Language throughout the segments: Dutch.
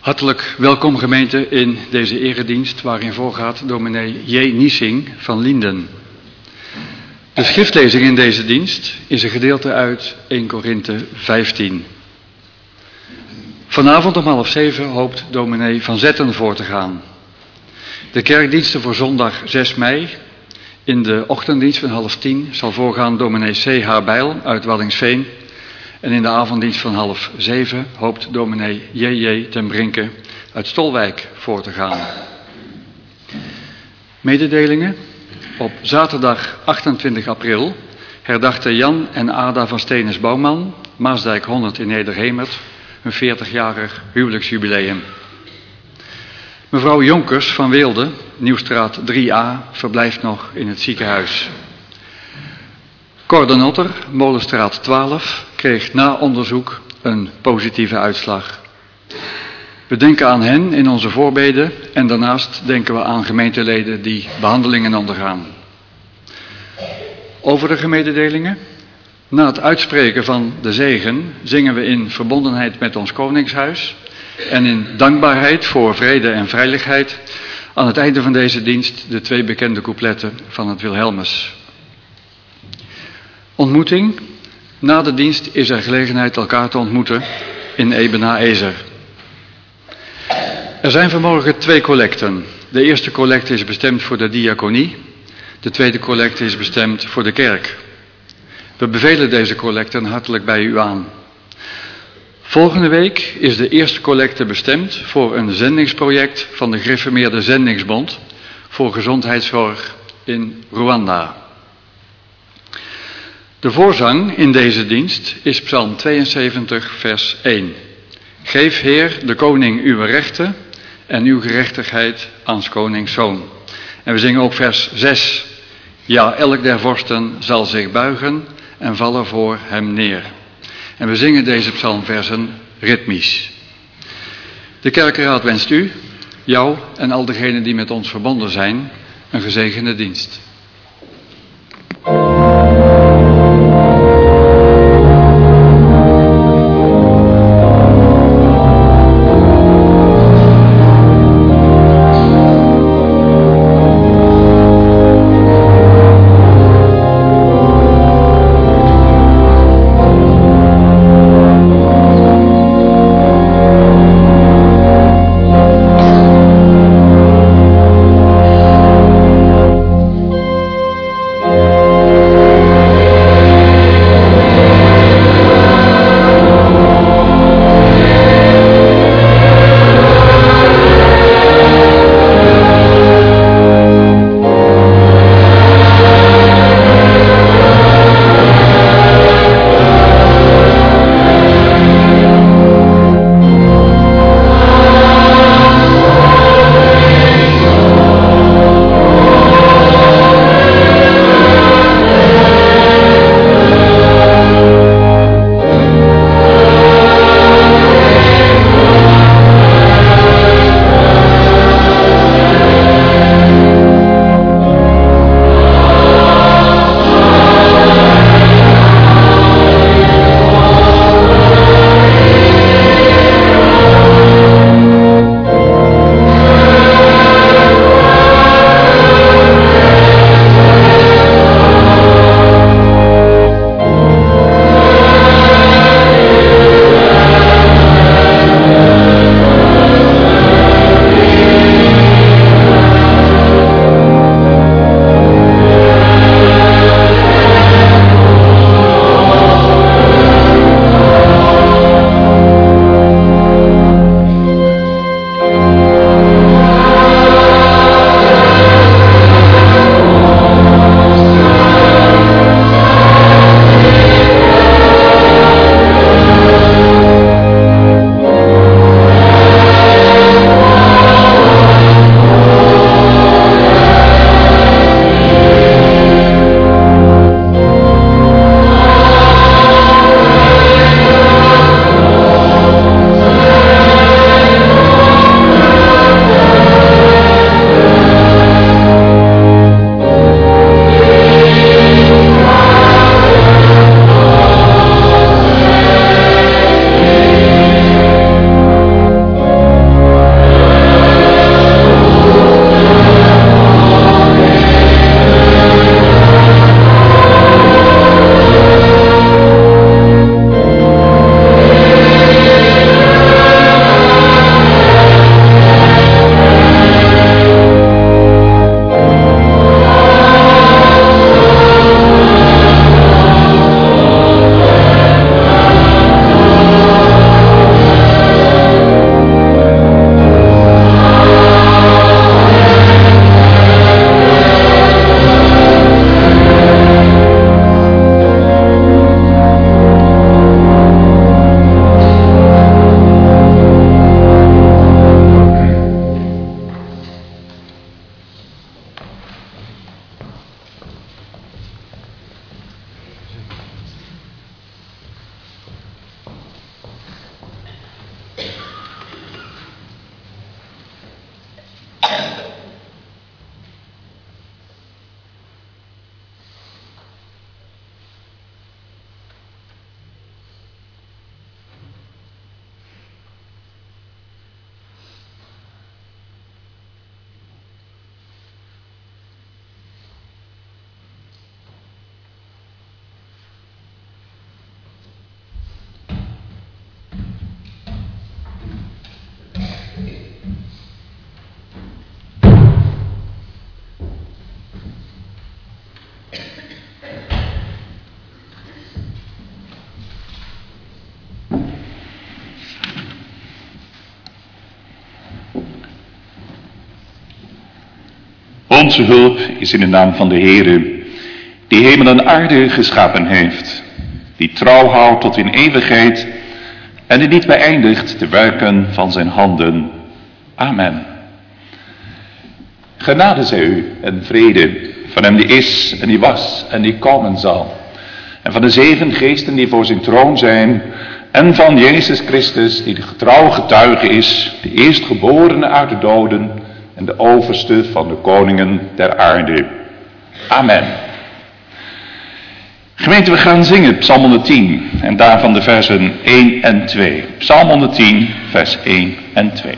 Hartelijk welkom gemeente in deze eredienst waarin voorgaat dominee J. Niesing van Lienden. De schriftlezing in deze dienst is een gedeelte uit 1 Korinthe 15. Vanavond om 6:30 hoopt dominee Van Zetten voor te gaan. De kerkdiensten voor zondag 6 mei. In de ochtenddienst van 9:30 zal voorgaan dominee C.H. Bijl uit Waddinxveen. En in de avonddienst van 6:30 hoopt dominee J.J. ten Brinke uit Stolwijk voor te gaan. Mededelingen. Op zaterdag 28 april herdachten Jan en Ada van Stenes Bouwman, Maasdijk 100 in Nederhemert, hun 40-jarig huwelijksjubileum. Mevrouw Jonkers van Weelde, Nieuwstraat 3a, verblijft nog in het ziekenhuis. Cor de Notter, Molenstraat 12, kreeg na onderzoek een positieve uitslag. We denken aan hen in onze voorbeden en daarnaast denken we aan gemeenteleden die behandelingen ondergaan. Over de mededelingen. Na het uitspreken van de zegen zingen we in verbondenheid met ons Koningshuis en in dankbaarheid voor vrede en veiligheid aan het einde van deze dienst de 2 bekende coupletten van het Wilhelmus. Ontmoeting. Na de dienst is er gelegenheid elkaar te ontmoeten in Ebenaezer. Er zijn vanmorgen 2 collecten. De eerste collecte is bestemd voor de diaconie. De tweede collecte is bestemd voor de kerk. We bevelen deze collecten hartelijk bij u aan. Volgende week is de eerste collecte bestemd voor een zendingsproject van de Gereformeerde Zendingsbond voor gezondheidszorg in Rwanda. De voorzang in deze dienst is Psalm 72, vers 1. Geef, Heer, de koning uw rechten en uw gerechtigheid aan 's konings zoon. En we zingen ook vers 6. Ja, elk der vorsten zal zich buigen en vallen voor hem neer. En we zingen deze psalmversen ritmisch. De kerkenraad wenst u, jou en al degenen die met ons verbonden zijn, een gezegende dienst. Onze hulp is in de naam van de Heere, die hemel en aarde geschapen heeft, die trouw houdt tot in eeuwigheid en die niet beëindigt de werken van zijn handen. Amen. Genade zij u en vrede van hem die is en die was en die komen zal. En van de 7 geesten die voor zijn troon zijn en van Jezus Christus die de getrouw getuige is, de eerstgeborene uit de doden en de overste van de koningen der aarde. Amen. Gemeente, we gaan zingen Psalm 110 en daarvan de versen 1 en 2. Psalm 110, vers 1 en 2.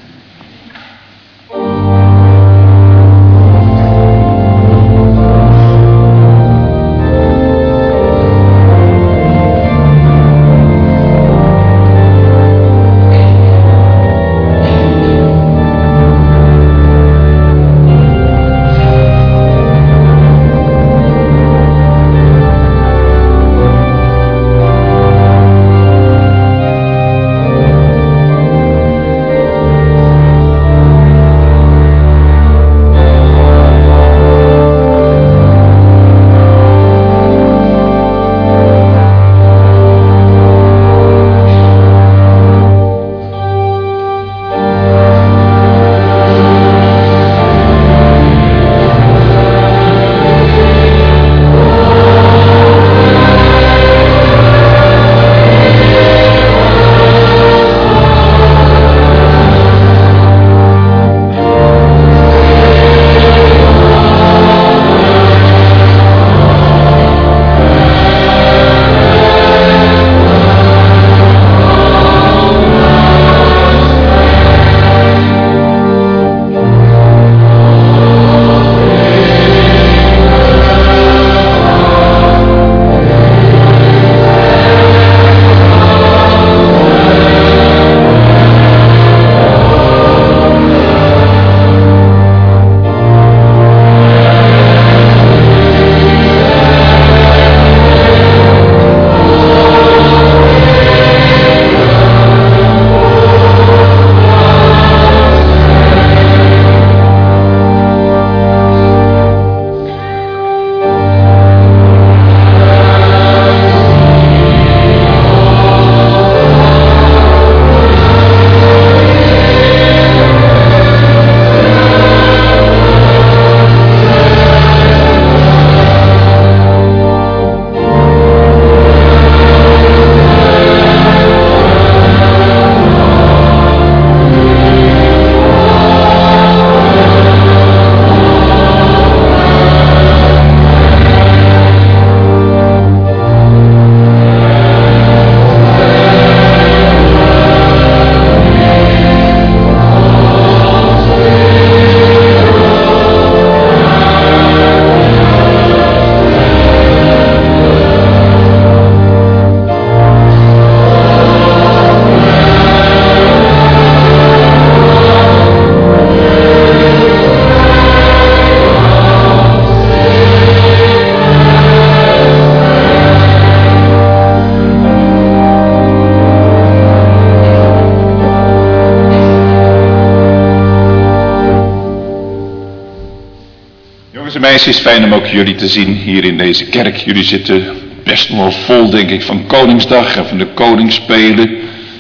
Meisjes, fijn om ook jullie te zien hier in deze kerk. Jullie zitten best wel vol, denk ik, van Koningsdag en van de Koningsspelen.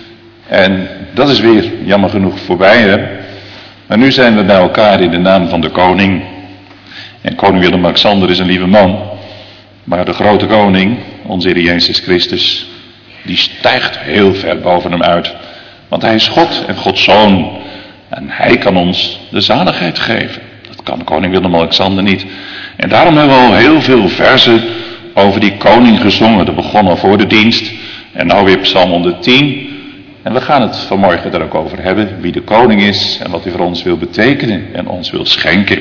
En dat is weer jammer genoeg voorbij, hè. Maar nu zijn we bij elkaar in de naam van de koning. En koning Willem-Alexander is een lieve man. Maar de grote koning, onze Heer Jezus Christus, die stijgt heel ver boven hem uit. Want hij is God en Gods Zoon. En hij kan ons de zaligheid geven. Dat kan koning Willem-Alexander niet. En daarom hebben we al heel veel verzen over die koning gezongen. Dat begon al voor de dienst. En nou weer Psalm 110. En we gaan het vanmorgen daar ook over hebben. Wie de koning is en wat hij voor ons wil betekenen en ons wil schenken.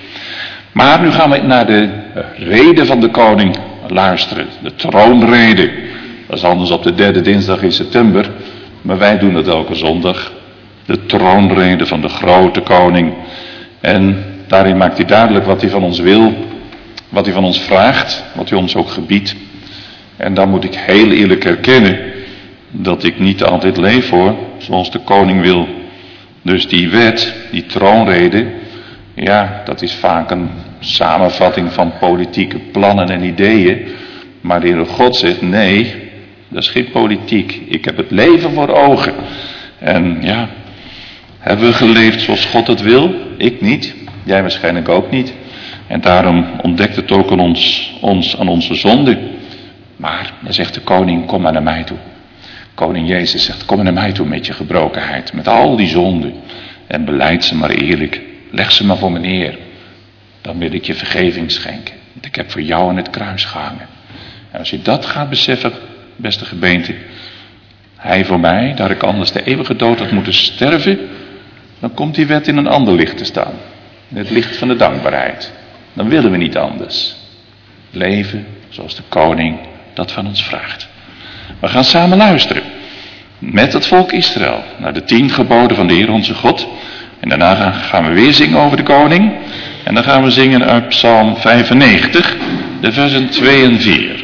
Maar nu gaan we naar de rede van de koning luisteren. De troonrede. Dat is anders op de 3e dinsdag in september. Maar wij doen het elke zondag. De troonrede van de grote koning. En daarin maakt hij duidelijk wat hij van ons wil. wat u van ons vraagt, wat u ons ook gebiedt. En dan moet ik heel eerlijk erkennen dat ik niet altijd leef hoor, zoals de koning wil. Dus die wet, die troonrede, ja, dat is vaak een samenvatting van politieke plannen en ideeën. Maar de Heere God zegt, nee, dat is geen politiek. Ik heb het leven voor ogen. En ja, hebben we geleefd zoals God het wil? Ik niet, jij waarschijnlijk ook niet. En daarom ontdekt het ook aan aan onze zonde. Maar dan zegt de koning, kom maar naar mij toe. Koning Jezus zegt, kom maar naar mij toe met je gebrokenheid, met al die zonden. En belijd ze maar eerlijk, leg ze maar voor me neer. Dan wil ik je vergeving schenken. Want ik heb voor jou aan het kruis gehangen. En als je dat gaat beseffen, beste gemeente, hij voor mij, daar ik anders de eeuwige dood had moeten sterven, dan komt die wet in een ander licht te staan. In het licht van de dankbaarheid. Dan willen we niet anders. Leven zoals de koning dat van ons vraagt. We gaan samen luisteren met het volk Israël naar de 10 geboden van de Heer onze God. En daarna gaan we weer zingen over de koning. En dan gaan we zingen uit Psalm 95, de versen 2 en 4.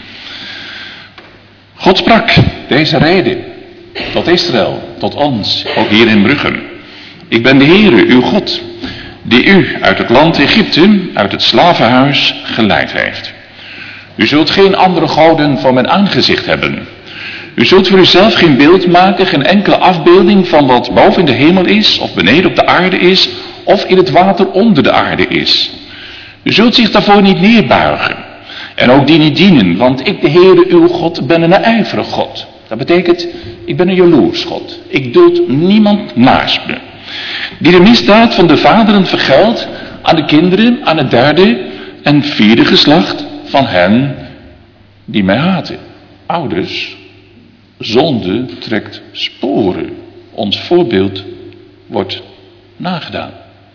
God sprak deze reden tot Israël, tot ons, ook hier in Bruchem. Ik ben de Heere, uw God, die u uit het land Egypte, uit het slavenhuis, geleid heeft. U zult geen andere goden voor mijn aangezicht hebben. U zult voor uzelf geen beeld maken, geen enkele afbeelding van wat boven in de hemel is, of beneden op de aarde is, of in het water onder de aarde is. U zult zich daarvoor niet neerbuigen. En ook die niet dienen, want ik, de Heere uw God, ben een ijverig God. Dat betekent, ik ben een jaloers God. Ik duld niemand naast me. Die de misdaad van de vaderen vergeldt aan de kinderen, aan het 3e en 4e geslacht van hen die mij haten. Ouders, zonde trekt sporen. Ons voorbeeld wordt nagedaan.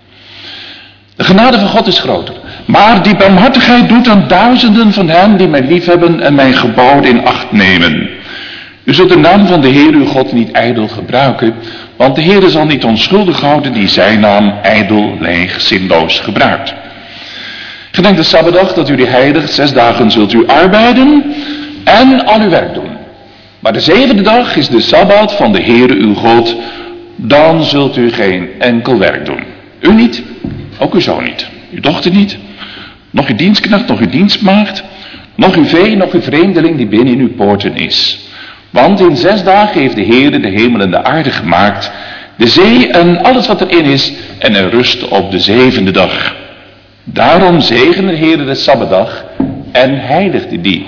De genade van God is groter. Maar die barmhartigheid doet aan duizenden van hen die mij liefhebben en mijn geboden in acht nemen. U zult de naam van de Heer uw God niet ijdel gebruiken, want de Heer zal niet onschuldig houden die zijn naam ijdel, leeg, zinloos gebruikt. Gedenk de Sabbatdag dat u die heiligt, 6 dagen zult u arbeiden en al uw werk doen. Maar de 7e dag is de Sabbat van de Heere uw God, dan zult u geen enkel werk doen. U niet, ook uw zoon niet, uw dochter niet, nog uw dienstknecht, nog uw dienstmaagd, nog uw vee, nog uw vreemdeling die binnen in uw poorten is. Want in 6 dagen heeft de Heere de hemel en de aarde gemaakt, de zee en alles wat erin is, en er rust op de 7e dag. Daarom zegene de Heere de Sabbatdag en heiligde die.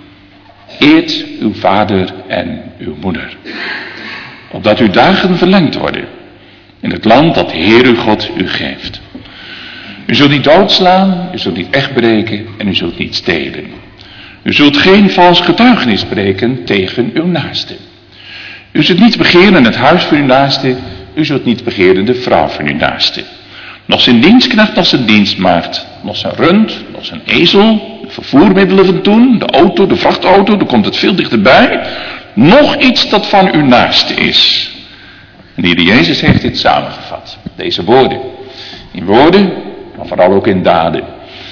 Eert uw vader en uw moeder, opdat uw dagen verlengd worden in het land dat de Heer uw God u geeft. U zult niet doodslaan, u zult niet echtbreken en u zult niet stelen. U zult geen vals getuigenis spreken tegen uw naaste. U zult niet begeren het huis van uw naaste, u zult niet begeren de vrouw van uw naaste. Nog zijn dienstknecht, nog zijn dienstmaagd, nog zijn rund, nog zijn ezel, de vervoermiddelen van toen, de auto, de vrachtauto, daar komt het veel dichterbij. Nog iets dat van uw naaste is. En de Heer Jezus heeft dit samengevat, deze woorden. In woorden, maar vooral ook in daden.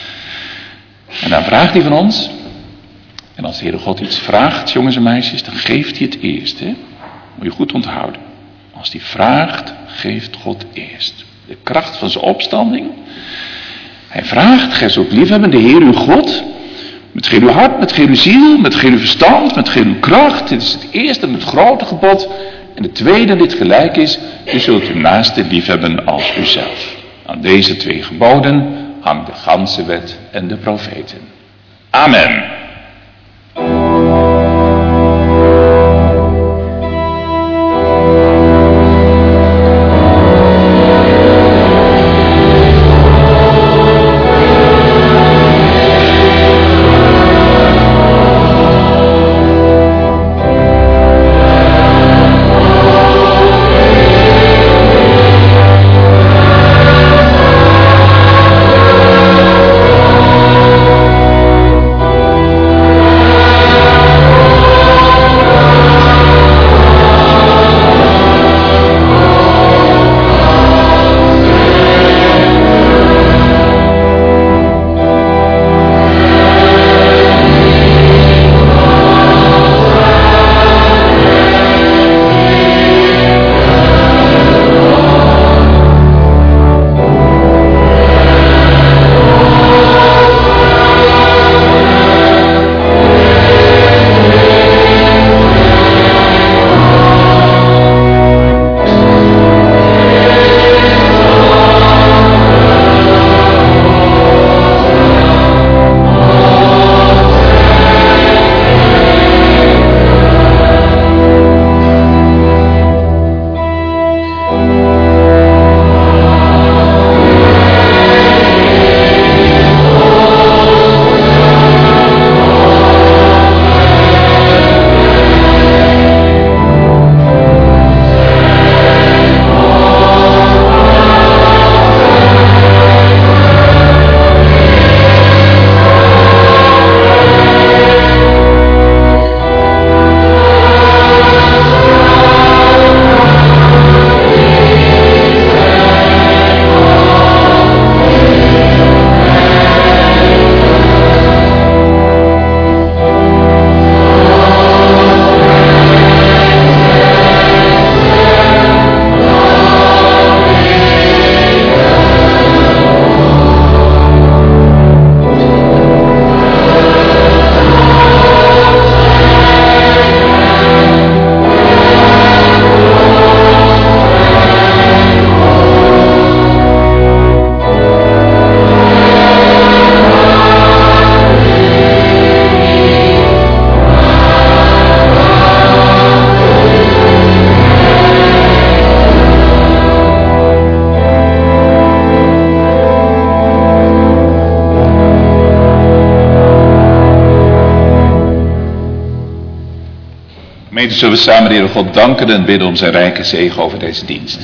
En dan vraagt hij van ons, en als de Heere God iets vraagt, jongens en meisjes, dan geeft hij het eerst. Hè? Moet je goed onthouden. Als hij vraagt, geeft God eerst. De kracht van zijn opstanding. Hij vraagt, gij zult liefhebben de Heer uw God, met geheel uw hart, met geheel uw ziel, met geheel uw verstand, met geheel uw kracht. Dit is het eerste en het grote gebod. En het tweede, dit gelijk is, u zult uw naaste liefhebben als uzelf. Aan deze 2 geboden hangt de ganse wet en de profeten. Amen. Gemeente, zullen we samen de Heere God danken en bidden om zijn rijke zegen over deze dienst.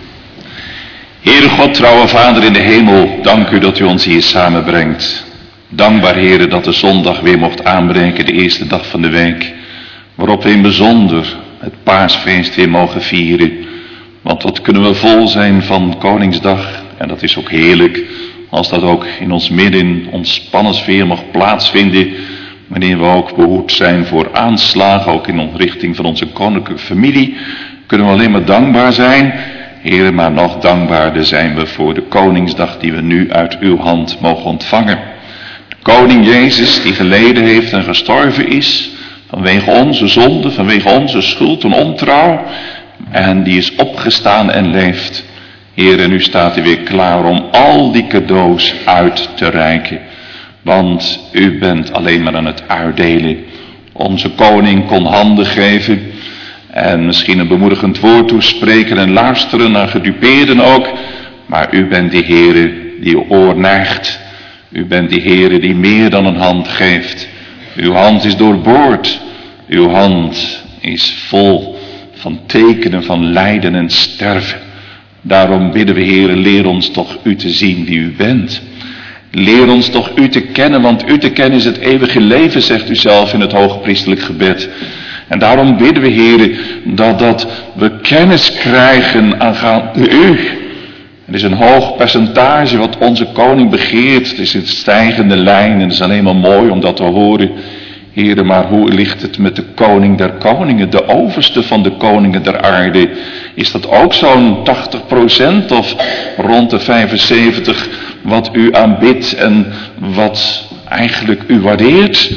Heere God, trouwe Vader in de hemel, dank u dat u ons hier samenbrengt. Dankbaar, Heere, dat de zondag weer mocht aanbreken, de eerste dag van de week, waarop we in bijzonder het paasfeest weer mogen vieren. Want wat kunnen we vol zijn van Koningsdag, en dat is ook heerlijk, als dat ook in ons midden, in ontspannen sfeer mag plaatsvinden, wanneer we ook behoed zijn voor aanslagen, ook in de richting van onze koninklijke familie, kunnen we alleen maar dankbaar zijn. Heere, maar nog dankbaarder zijn we voor de Koningsdag die we nu uit uw hand mogen ontvangen. De Koning Jezus die geleden heeft en gestorven is, vanwege onze zonde, vanwege onze schuld en ontrouw, en die is opgestaan en leeft. Heere, nu staat u weer klaar om al die cadeaus uit te reiken. Want u bent alleen maar aan het uitdelen. Onze koning kon handen geven en misschien een bemoedigend woord toespreken en luisteren naar gedupeerden ook. Maar u bent die Heere die uw oor neigt. U bent die Heere die meer dan een hand geeft. Uw hand is doorboord. Uw hand is vol van tekenen van lijden en sterven. Daarom bidden we, Heere, leer ons toch u te zien wie u bent. Leer ons toch u te kennen, want u te kennen is het eeuwige leven, zegt u zelf in het hoogpriestelijk gebed. En daarom bidden we, Heere, dat we kennis krijgen aangaande u. Het is een hoog percentage wat onze koning begeert. Het is een stijgende lijn en het is alleen maar mooi om dat te horen. Heere, maar hoe ligt het met de koning der koningen, de overste van de koningen der aarde? Is dat ook zo'n 80% of rond de 75% wat u aanbidt en wat eigenlijk u waardeert?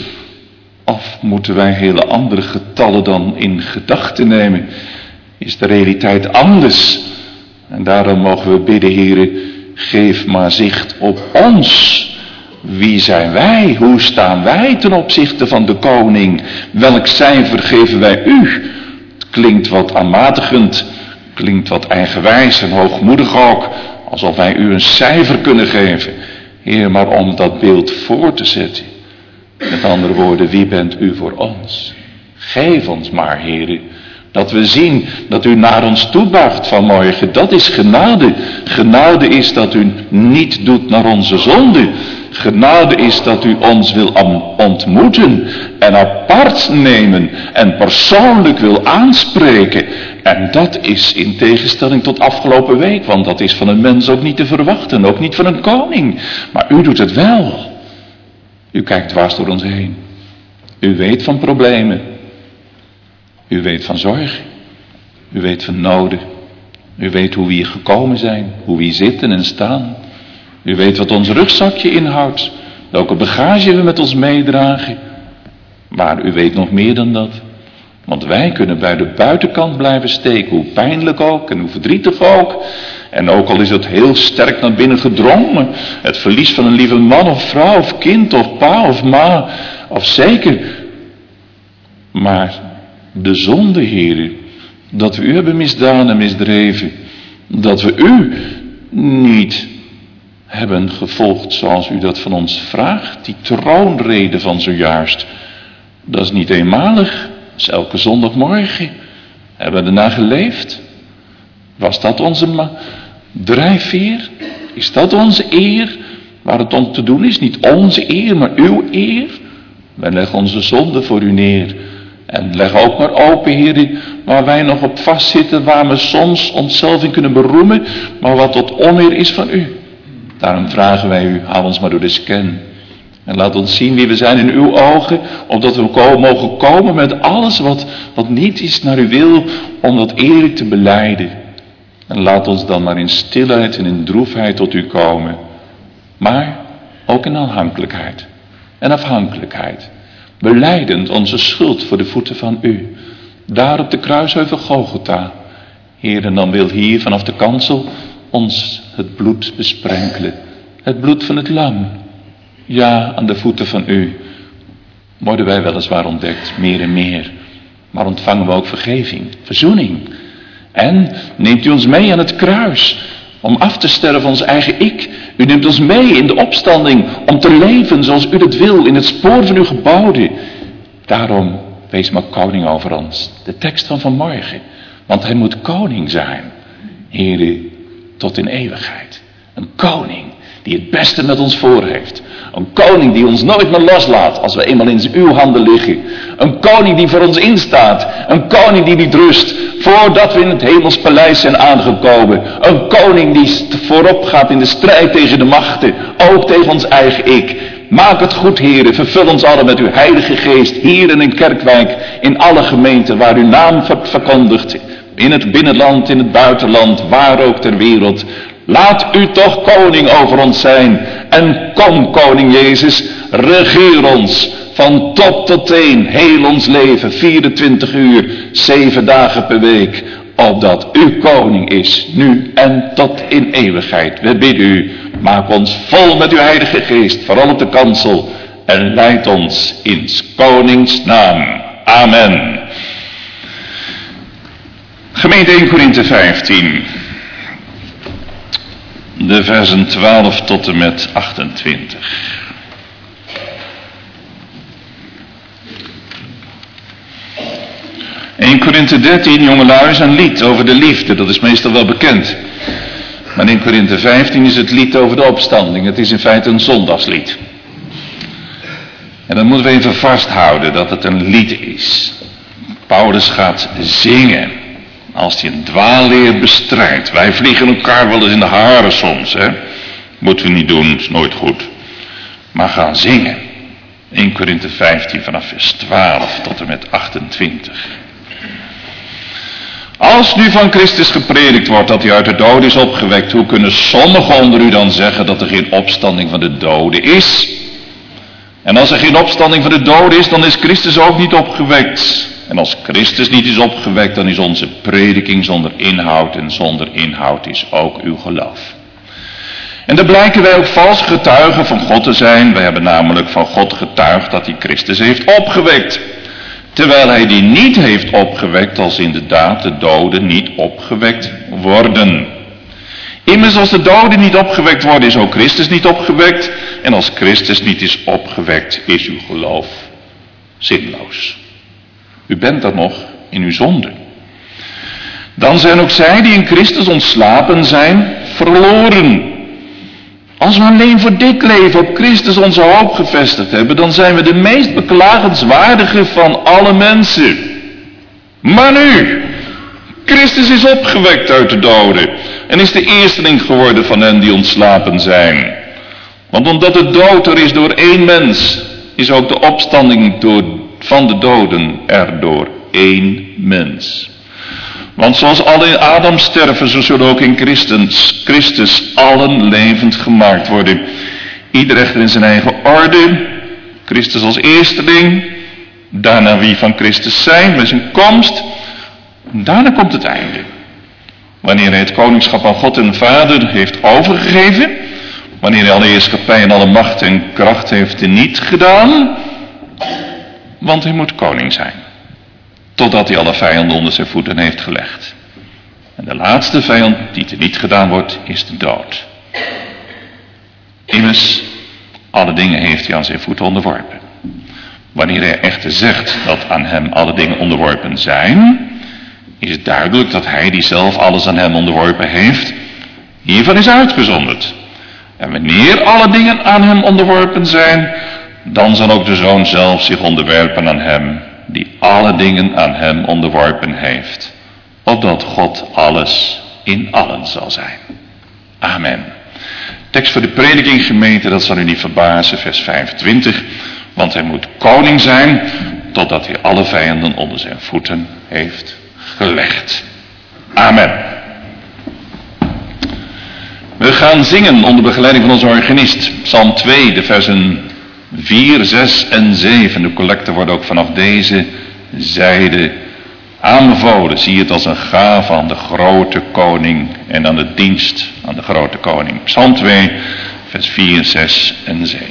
Of moeten wij hele andere getallen dan in gedachten nemen? Is de realiteit anders? En daarom mogen we bidden, Heere, geef maar zicht op ons. Wie zijn wij? Hoe staan wij ten opzichte van de koning? Welk cijfer geven wij u? Het klinkt wat aanmatigend, klinkt wat eigenwijs en hoogmoedig ook, alsof wij u een cijfer kunnen geven. Heer, maar om dat beeld voor te zetten. Met andere woorden, wie bent u voor ons? Geef ons maar, Heer, dat we zien dat u naar ons toebuigt vanmorgen. Dat is genade. Genade is dat u niet doet naar onze zonde. Genade is dat u ons wil ontmoeten en apart nemen en persoonlijk wil aanspreken. En dat is in tegenstelling tot afgelopen week, want dat is van een mens ook niet te verwachten, ook niet van een koning. Maar u doet het wel. U kijkt dwars door ons heen. U weet van problemen. U weet van zorg. U weet van noden. U weet hoe we hier gekomen zijn, hoe we hier zitten en staan. U weet wat ons rugzakje inhoudt, welke bagage we met ons meedragen. Maar u weet nog meer dan dat. Want wij kunnen bij de buitenkant blijven steken, hoe pijnlijk ook en hoe verdrietig ook. En ook al is het heel sterk naar binnen gedrongen, het verlies van een lieve man of vrouw of kind of pa of ma, of zeker. Maar de zonde, Heere, dat we u hebben misdaan en misdreven, dat we u niet hebben gevolgd zoals u dat van ons vraagt, die troonrede van zojuist, dat is niet eenmalig, dat is elke zondagmorgen. Hebben we ernaar geleefd? Was dat onze drijfveer? Is dat onze eer? Waar het om te doen is, niet onze eer, maar uw eer? Wij leggen onze zonde voor u neer. En leg ook maar open, Heer, waar wij nog op vastzitten, waar we soms onszelf in kunnen beroemen, maar wat tot oneer is van u. Daarom vragen wij u, haal ons maar door de scan. En laat ons zien wie we zijn in uw ogen, opdat we mogen komen met alles wat niet is naar uw wil, om dat eerlijk te belijden. En laat ons dan maar in stilheid en in droefheid tot u komen. Maar ook in aanhankelijkheid en afhankelijkheid. Belijdend onze schuld voor de voeten van u. Daar op de kruisheuvel Golgotha. Heer, en dan wil hier vanaf de kansel ons het bloed besprenkelen. Het bloed van het lam. Ja, aan de voeten van u worden wij weliswaar ontdekt, meer en meer. Maar ontvangen we ook vergeving, verzoening. En neemt u ons mee aan het kruis om af te sterven van ons eigen ik. U neemt ons mee in de opstanding om te leven zoals u dat wil, in het spoor van uw geboden. Daarom wees maar koning over ons. De tekst van vanmorgen. Want hij moet koning zijn. Heere, tot in eeuwigheid. Een koning die het beste met ons voor heeft. Een koning die ons nooit meer loslaat als we eenmaal in uw handen liggen. Een koning die voor ons instaat. Een koning die niet rust voordat we in het hemels paleis zijn aangekomen. Een koning die voorop gaat in de strijd tegen de machten. Ook tegen ons eigen ik. Maak het goed, Heere. Vervul ons allen met uw heilige geest. Hier en in Kerkwijk. In alle gemeenten waar uw naam wordt verkondigd. In het binnenland, in het buitenland. Waar ook ter wereld. Laat u toch koning over ons zijn. En kom, koning Jezus, regeer ons van top tot teen, heel ons leven, 24 uur, 7 dagen per week, opdat u koning is, nu en tot in eeuwigheid. We bidden u, maak ons vol met uw heilige geest, vooral op de kansel, en leid ons in konings naam. Amen. Gemeente 1 Korinthe 15. De versen 12 tot en met 28. In Korinthe 13, jongelui, is een lied over de liefde. Dat is meestal wel bekend. Maar in Korinthe 15 is het lied over de opstanding. Het is in feite een zondagslied. En dan moeten we even vasthouden dat het een lied is. Paulus gaat zingen. Als hij een dwaalleer bestrijdt. Wij vliegen elkaar wel eens in de haren soms. Hè? Moeten we niet doen, is nooit goed. Maar gaan zingen. 1 Korinthe 15 vanaf vers 12 tot en met 28. Als nu van Christus gepredikt wordt dat hij uit de doden is opgewekt. Hoe kunnen sommigen onder u dan zeggen dat er geen opstanding van de doden is? En als er geen opstanding van de doden is, dan is Christus ook niet opgewekt. En als Christus niet is opgewekt, dan is onze prediking zonder inhoud. En zonder inhoud is ook uw geloof. En dan blijken wij ook vals getuigen van God te zijn. Wij hebben namelijk van God getuigd dat hij Christus heeft opgewekt. Terwijl hij die niet heeft opgewekt, als inderdaad de doden niet opgewekt worden. Immers als de doden niet opgewekt worden, is ook Christus niet opgewekt. En als Christus niet is opgewekt, is uw geloof zinloos. U bent dan nog in uw zonde. Dan zijn ook zij die in Christus ontslapen zijn, verloren. Als we alleen voor dit leven op Christus onze hoop gevestigd hebben, dan zijn we de meest beklagenswaardige van alle mensen. Maar nu, Christus is opgewekt uit de doden en is de eersteling geworden van hen die ontslapen zijn. Want omdat de dood er is door één mens, is ook de opstanding van de doden er door één mens. Want zoals alle in Adam sterven, zo zullen ook in Christus allen levend gemaakt worden. Ieder echter in zijn eigen orde. Christus als eersteling. Daarna wie van Christus zijn bij zijn komst. Daarna komt het einde. Wanneer hij het koningschap aan God en Vader heeft overgegeven. Wanneer hij alle heerschappij en alle macht en kracht heeft niet gedaan. Want hij moet koning zijn. Totdat hij alle vijanden onder zijn voeten heeft gelegd. En de laatste vijand die teniet gedaan wordt, is de dood. Immers, alle dingen heeft hij aan zijn voeten onderworpen. Wanneer hij echter zegt dat aan hem alle dingen onderworpen zijn, is het duidelijk dat hij die zelf alles aan hem onderworpen heeft, hiervan is uitgezonderd. En wanneer alle dingen aan hem onderworpen zijn, dan zal ook de Zoon zelf zich onderwerpen aan hem, die alle dingen aan hem onderworpen heeft, opdat God alles in allen zal zijn. Amen. Tekst voor de prediking, gemeente, dat zal u niet verbazen, vers 25. Want hij moet koning zijn, totdat hij alle vijanden onder zijn voeten heeft gelegd. Amen. We gaan zingen onder begeleiding van onze organist. Psalm 2, de versen 4, 6 en 7. De collecten worden ook vanaf deze zijde aanbevolen. Zie het als een gave aan de grote koning en aan de dienst aan de grote koning. Psalm 2, vers 4, 6 en 7.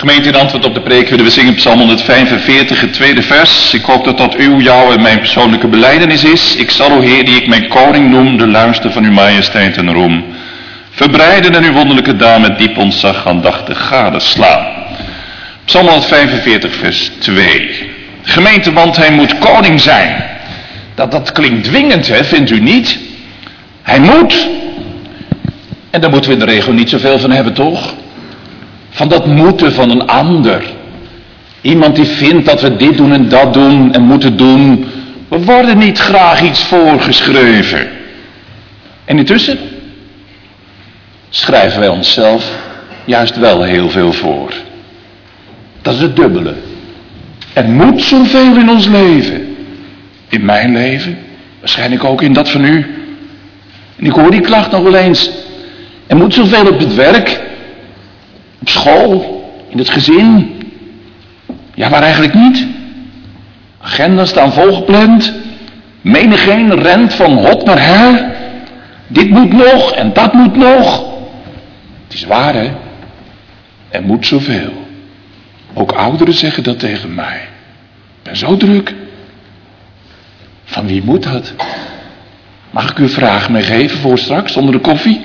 Gemeente, in antwoord op de preek willen we zingen Psalm 145, het tweede vers. Ik hoop dat dat uw, jouw en mijn persoonlijke belijdenis is. Ik zal, o Heer, die ik mijn koning noem, de luister van uw majesteit en roem. Verbreiden en uw wonderlijke daad met diep ontzag aandachtig gadeslaan. Psalm 145, vers 2. Gemeente, want hij moet koning zijn. Dat klinkt dwingend, hè, vindt u niet? Hij moet. En daar moeten we in de regel niet zoveel van hebben, toch? Van dat moeten van een ander. Iemand die vindt dat we dit doen en dat doen en moeten doen. We worden niet graag iets voorgeschreven. En intussen schrijven wij onszelf juist wel heel veel voor. Dat is het dubbele. Er moet zoveel in ons leven. In mijn leven. Waarschijnlijk ook in dat van u. En ik hoor die klacht nog wel eens. Er moet zoveel op het werk. Op school. In het gezin. Ja, maar eigenlijk niet. Agendas staan volgepland. Menigeen rent van hot naar her. Dit moet nog en dat moet nog. Het is waar, hè. Er moet zoveel. Ook ouderen zeggen dat tegen mij. Ik ben zo druk. Van wie moet dat? Mag ik u een vraag meegeven voor straks, onder de koffie?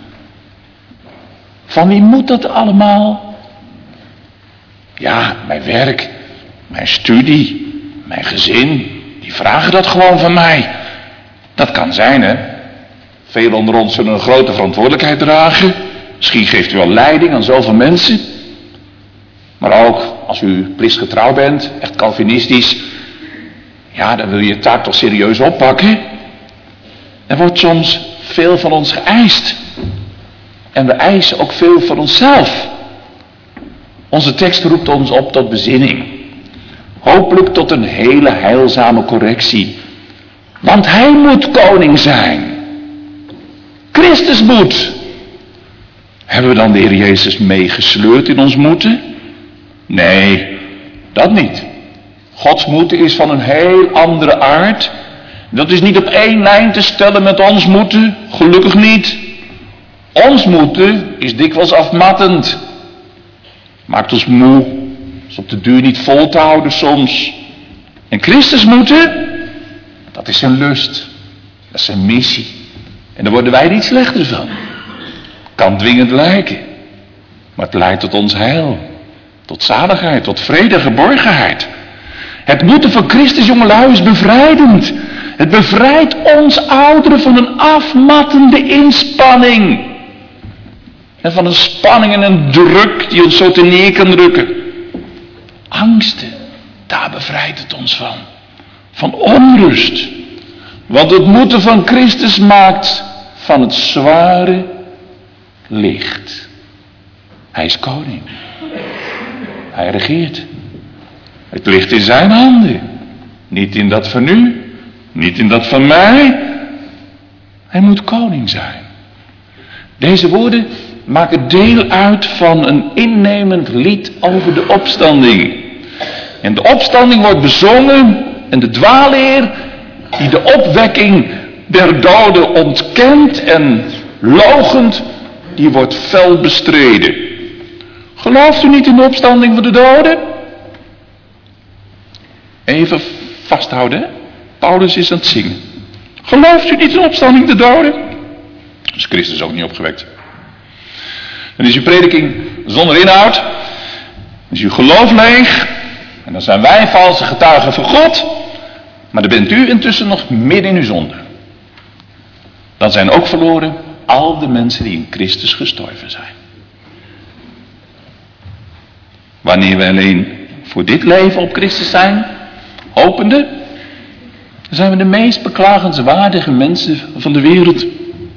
Van wie moet dat allemaal? Ja, mijn werk, mijn studie, mijn gezin, die vragen dat gewoon van mij. Dat kan zijn, hè. Velen onder ons zullen een grote verantwoordelijkheid dragen. Misschien geeft u wel leiding aan zoveel mensen. Maar ook als u plichtsgetrouw bent, echt Calvinistisch, ja, dan wil je je taak toch serieus oppakken. Er wordt soms veel van ons geëist. En we eisen ook veel van onszelf. Onze tekst roept ons op tot bezinning. Hopelijk tot een hele heilzame correctie. Want hij moet koning zijn. Christus moet. Hebben we dan de Heer Jezus meegesleurd in ons moeten? Nee, dat niet. Gods moeten is van een heel andere aard. Dat is niet op één lijn te stellen met ons moeten. Gelukkig niet. Ons moeten is dikwijls afmattend. Maakt ons moe. Is op de duur niet vol te houden soms. En Christus moeten, dat is zijn lust. Dat is zijn missie. En daar worden wij niet slechter van. Kan dwingend lijken. Maar het leidt tot ons heil. Tot zaligheid, tot vrede, geborgenheid. Het moeten van Christus, jongelui, is bevrijdend. Het bevrijdt ons ouderen van een afmattende inspanning. En van een spanning en een druk die ons zo te neer kan drukken. Angsten, daar bevrijdt het ons van. Van onrust. Want het moeten van Christus maakt van het zware licht. Hij is koning. Hij regeert. Het ligt in zijn handen. Niet in dat van u. Niet in dat van mij. Hij moet koning zijn. Deze woorden maken deel uit van een innemend lied over de opstanding. En de opstanding wordt bezongen. En de dwaalleer die de opwekking der doden ontkent en loochent, die wordt fel bestreden. Gelooft u niet in de opstanding van de doden? Even vasthouden, hè? Paulus is aan het zingen. Gelooft u niet in de opstanding der doden? Is Christus ook niet opgewekt? Dan is uw prediking zonder inhoud. Dan is uw geloof leeg. En dan zijn wij valse getuigen van God. Maar dan bent u intussen nog midden in uw zonde. Dan zijn ook verloren al de mensen die in Christus gestorven zijn. Wanneer we alleen voor dit leven op Christus zijn, hopende, dan zijn we de meest beklagenswaardige mensen van de wereld.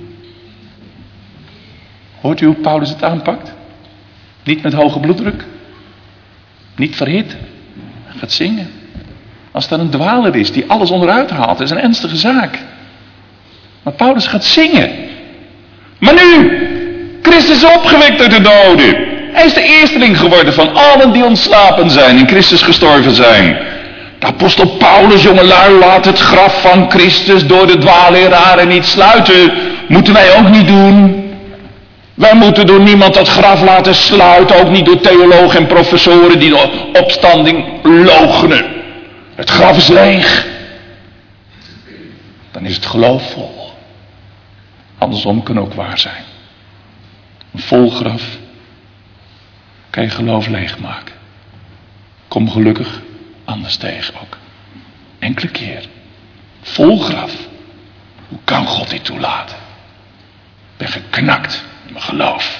Hoort u hoe Paulus het aanpakt? Niet met hoge bloeddruk. Niet verhit. Hij gaat zingen. Als er een dwaler is die alles onderuit haalt, dat is een ernstige zaak. Maar Paulus gaat zingen. Maar nu, Christus is opgewekt uit de doden. Hij is de eersteling geworden van allen die ontslapen zijn, in Christus gestorven zijn. De apostel Paulus, jongelui, laat het graf van Christus door de dwaalleraren niet sluiten. Moeten wij ook niet doen. Wij moeten door niemand dat graf laten sluiten, ook niet door theologen en professoren die de opstanding loochenen. Het graf is leeg. Dan is het geloof vol. Andersom kan ook waar zijn. Een vol graf kan je geloof leegmaken. Kom gelukkig anders tegen ook. Enkele keer. Vol graf. Hoe kan God dit toelaten? Ik ben geknakt in mijn geloof.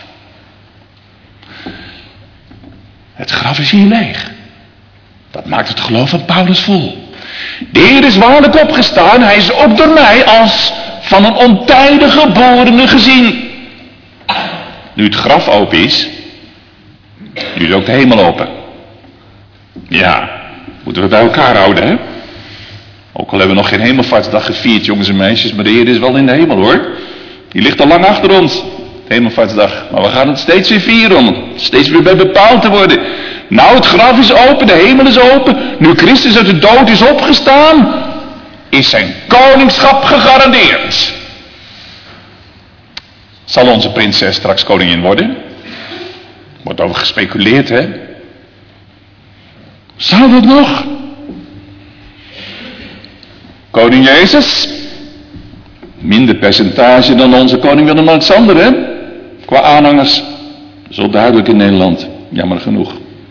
Het graf is hier leeg. Dat maakt het geloof van Paulus vol. De Heer is waarlijk opgestaan. Hij is ook door mij als van een ontijdig geborene gezien. Nu het graf open is, nu is ook de hemel open. Ja, moeten we bij elkaar houden, hè? Ook al hebben we nog geen hemelvaartsdag gevierd, jongens en meisjes, maar de Heer is wel in de hemel, hoor. Die ligt al lang achter ons, de hemelvaartsdag. Maar we gaan het steeds weer vieren om steeds weer bij bepaald te worden. Nou, het graf is open, de hemel is open. Nu Christus uit de dood is opgestaan, is zijn koningschap gegarandeerd. Zal onze prinses straks koningin worden? Wordt over gespeculeerd, hè? Zal dat nog? Koning Jezus? Minder percentage dan onze koning Willem-Alexander, hè? Qua aanhangers. Zo duidelijk in Nederland. Jammer genoeg.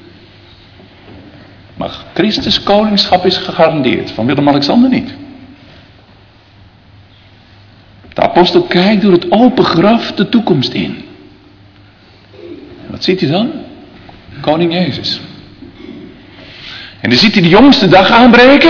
Maar Christus koningschap is gegarandeerd. Van Willem-Alexander niet. De apostel kijkt door het open graf de toekomst in. Wat ziet hij dan? Koning Jezus. En dan ziet hij de jongste dag aanbreken.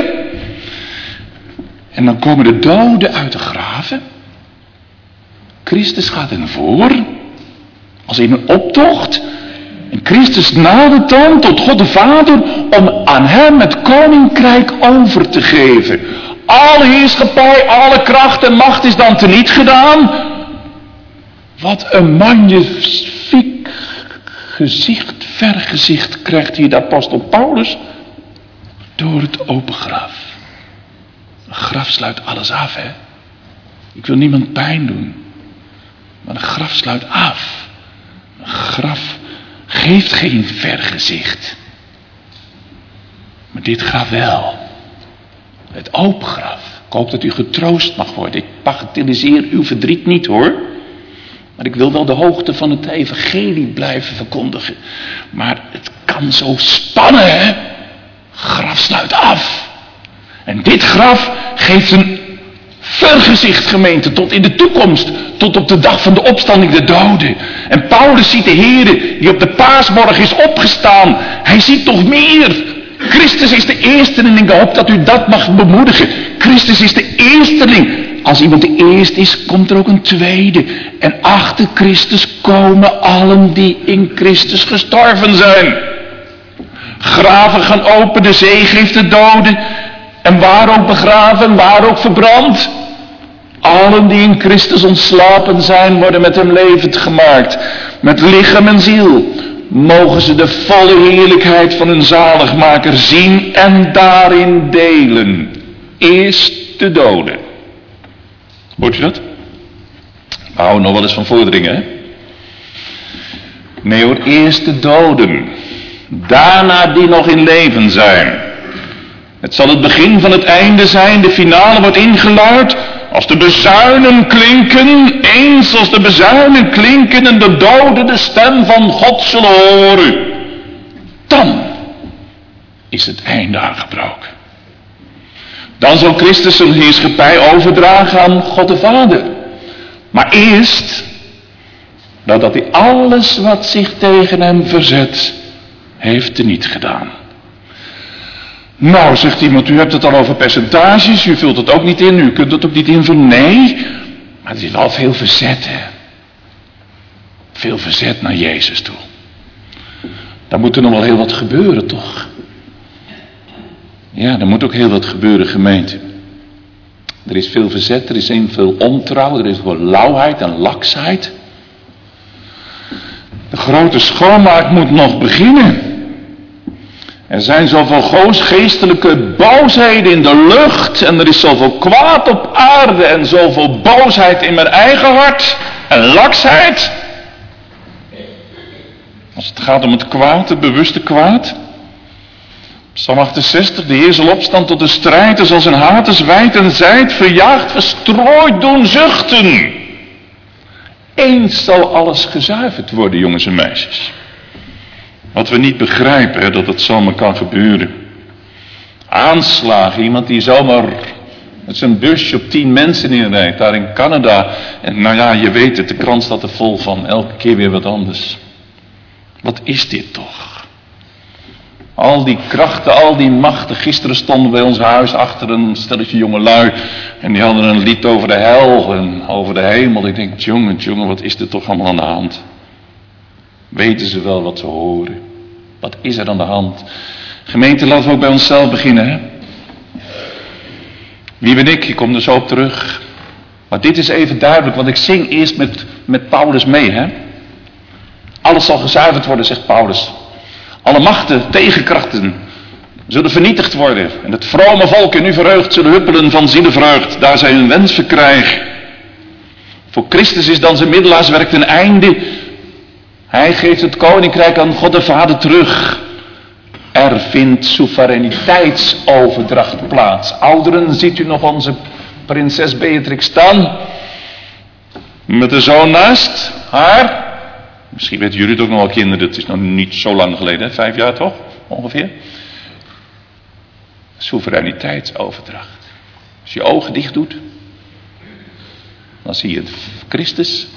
En dan komen de doden uit de graven. Christus gaat hen voor. Als in een optocht. En Christus nadert dan tot God de Vader om aan hem het koninkrijk over te geven. Alle heerschappij, alle kracht en macht is dan teniet gedaan. Wat een magnifiek gezicht, vergezicht krijgt hier de apostel Paulus door het open graf. Een graf sluit alles af, hè. Ik wil niemand pijn doen. Maar een graf sluit af. Een graf geeft geen vergezicht. Maar dit graf wel. Het open graf. Ik hoop dat u getroost mag worden. Ik bagatelliseer uw verdriet niet, hoor. Maar ik wil wel de hoogte van het evangelie blijven verkondigen. Maar het kan zo spannen, hè. Graf sluit af. En dit graf geeft een vergezicht, gemeente, tot in de toekomst. Tot op de dag van de opstanding der doden. En Paulus ziet de Heere die op de paasmorgen is opgestaan. Hij ziet nog meer. Christus is de eersteling. Ik hoop dat u dat mag bemoedigen. Christus is de eersteling. Als iemand de eerste is, komt er ook een tweede. En achter Christus komen allen die in Christus gestorven zijn. Graven gaan open, de zee geeft de doden. En waar ook begraven, waar ook verbrand. Allen die in Christus ontslapen zijn, worden met hem levend gemaakt. Met lichaam en ziel. Mogen ze de volle heerlijkheid van hun zaligmaker zien en daarin delen. Eerst de doden. Hoort u dat? We houden nog wel eens van vorderingen, hè? Nee hoor, eerst de doden. Daarna die nog in leven zijn. Het zal het begin van het einde zijn. De finale wordt ingeluid. Als de bezuinen klinken. Eens als de bezuinen klinken en de doden de stem van God zullen horen. Dan is het einde aangebroken. Dan zal Christus zijn heerschappij overdragen aan God de Vader. Maar eerst, nadat hij alles wat zich tegen hem verzet, heeft teniet gedaan. Nou, zegt iemand, u hebt het al over percentages, u vult het ook niet in, u kunt het ook niet invullen. Nee, maar er is wel veel verzet, hè. Veel verzet naar Jezus toe. Daar moet er nog wel heel wat gebeuren, toch? Ja, er moet ook heel wat gebeuren, gemeente. Er is veel verzet, er is veel ontrouw, er is veel lauwheid en laksheid. De grote schoonmaak moet nog beginnen. Er zijn zoveel geestelijke boosheden in de lucht. En er is zoveel kwaad op aarde. En zoveel boosheid in mijn eigen hart. En laksheid. Als het gaat om het kwaad, het bewuste kwaad. Psalm 68, de Heer zal opstaan tot de strijd, en zal zijn haters wijd en zijd, verjaagd, verstrooid doen zuchten. Eens zal alles gezuiverd worden, jongens en meisjes. Wat we niet begrijpen, hè, dat het zomaar kan gebeuren. Aanslagen, iemand die zomaar met zijn busje op 10 mensen inrijdt, daar in Canada. En nou ja, je weet het, de krant staat er vol van, elke keer weer wat anders. Wat is dit toch? Al die krachten, al die machten. Gisteren stonden bij ons huis achter een stelletje jongelui. En die hadden een lied over de hel en over de hemel. Ik denk, jongen, wat is er toch allemaal aan de hand? Weten ze wel wat ze horen? Wat is er aan de hand? Gemeente, laten we ook bij onszelf beginnen. Hè? Wie ben ik? Ik kom er zo op terug. Maar dit is even duidelijk, want ik zing eerst met Paulus mee. Hè? Alles zal gezuiverd worden, zegt Paulus. Alle machten, tegenkrachten zullen vernietigd worden. En het vrome volk in u verheugd zullen huppelen van zielevreugd, daar zij hun wens verkrijgen. Voor Christus is dan zijn middelaarswerk ten einde. Hij geeft het koninkrijk aan God de Vader terug. Er vindt soevereiniteitsoverdracht plaats. Ouderen, ziet u nog onze prinses Beatrix staan? Met de zoon naast haar. Misschien weten jullie het ook nog wel, kinderen. Het is nog niet zo lang geleden, hè? 5 jaar toch? Ongeveer. Soevereiniteitsoverdracht. Als je ogen dicht doet, dan zie je Christus.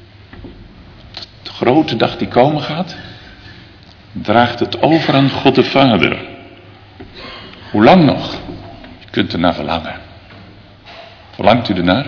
De grote dag die komen gaat, draagt het over aan God de Vader. Hoe lang nog? Je kunt ernaar verlangen. Verlangt u ernaar?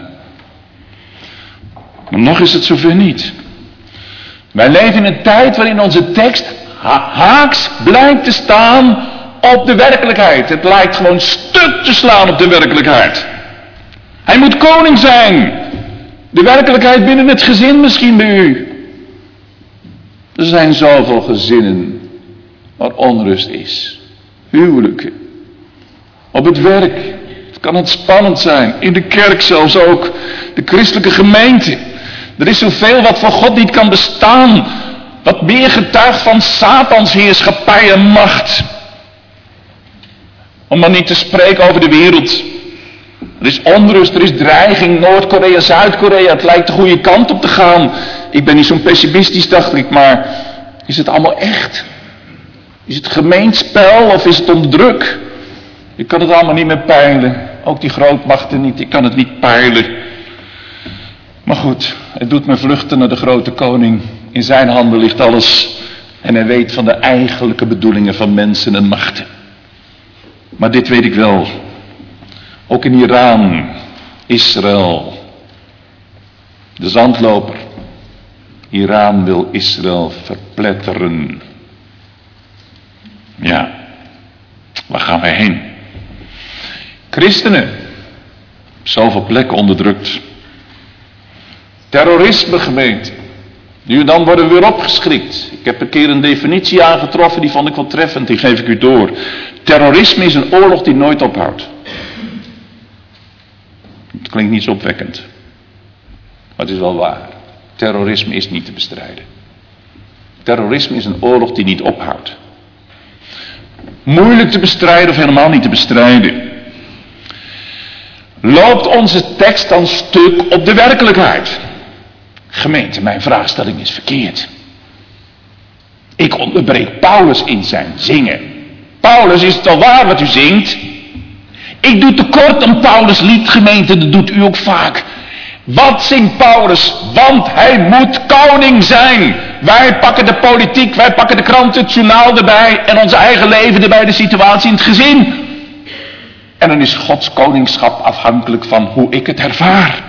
Maar nog is het zover niet. Wij leven in een tijd waarin onze tekst haaks blijkt te staan op de werkelijkheid. Het lijkt gewoon stuk te slaan op de werkelijkheid. Hij moet koning zijn. De werkelijkheid binnen het gezin misschien bij u. Er zijn zoveel gezinnen waar onrust is. Huwelijken. Op het werk. Het kan het spannend zijn. In de kerk zelfs ook. De christelijke gemeente. Er is zoveel wat voor God niet kan bestaan. Wat meer getuigt van Satans heerschappij en macht. Om maar niet te spreken over de wereld. Er is onrust, er is dreiging. Noord-Korea, Zuid-Korea. Het lijkt de goede kant op te gaan. Ik ben niet zo'n pessimistisch, dacht ik. Maar is het allemaal echt? Is het gemeenspel of is het onder druk? Ik kan het allemaal niet meer peilen. Ook die grootmachten niet. Ik kan het niet peilen. Maar goed, het doet me vluchten naar de grote koning. In zijn handen ligt alles. En hij weet van de eigenlijke bedoelingen van mensen en machten. Maar dit weet ik wel. Ook in Iran, Israël. De zandloper. Iran wil Israël verpletteren. Ja, waar gaan wij heen? Christenen. Op zoveel plekken onderdrukt. Terrorisme, gemeente. Nu en dan worden we weer opgeschrikt. Ik heb een keer een definitie aangetroffen, die vond ik wel treffend, die geef ik u door. Terrorisme is een oorlog die nooit ophoudt. Het klinkt niet zo opwekkend. Maar het is wel waar. Terrorisme is niet te bestrijden. Terrorisme is een oorlog die niet ophoudt. Moeilijk te bestrijden of helemaal niet te bestrijden. Loopt onze tekst dan stuk op de werkelijkheid? Gemeente, mijn vraagstelling is verkeerd. Ik onderbreek Paulus in zijn zingen. Paulus, is het al waar wat u zingt? Ik doe tekort aan Paulus' lied, gemeente, dat doet u ook vaak. Wat zingt Paulus? Want hij moet koning zijn. Wij pakken de politiek, wij pakken de kranten, het journaal erbij en onze eigen leven erbij, de situatie in het gezin. En dan is Gods koningschap afhankelijk van hoe ik het ervaar.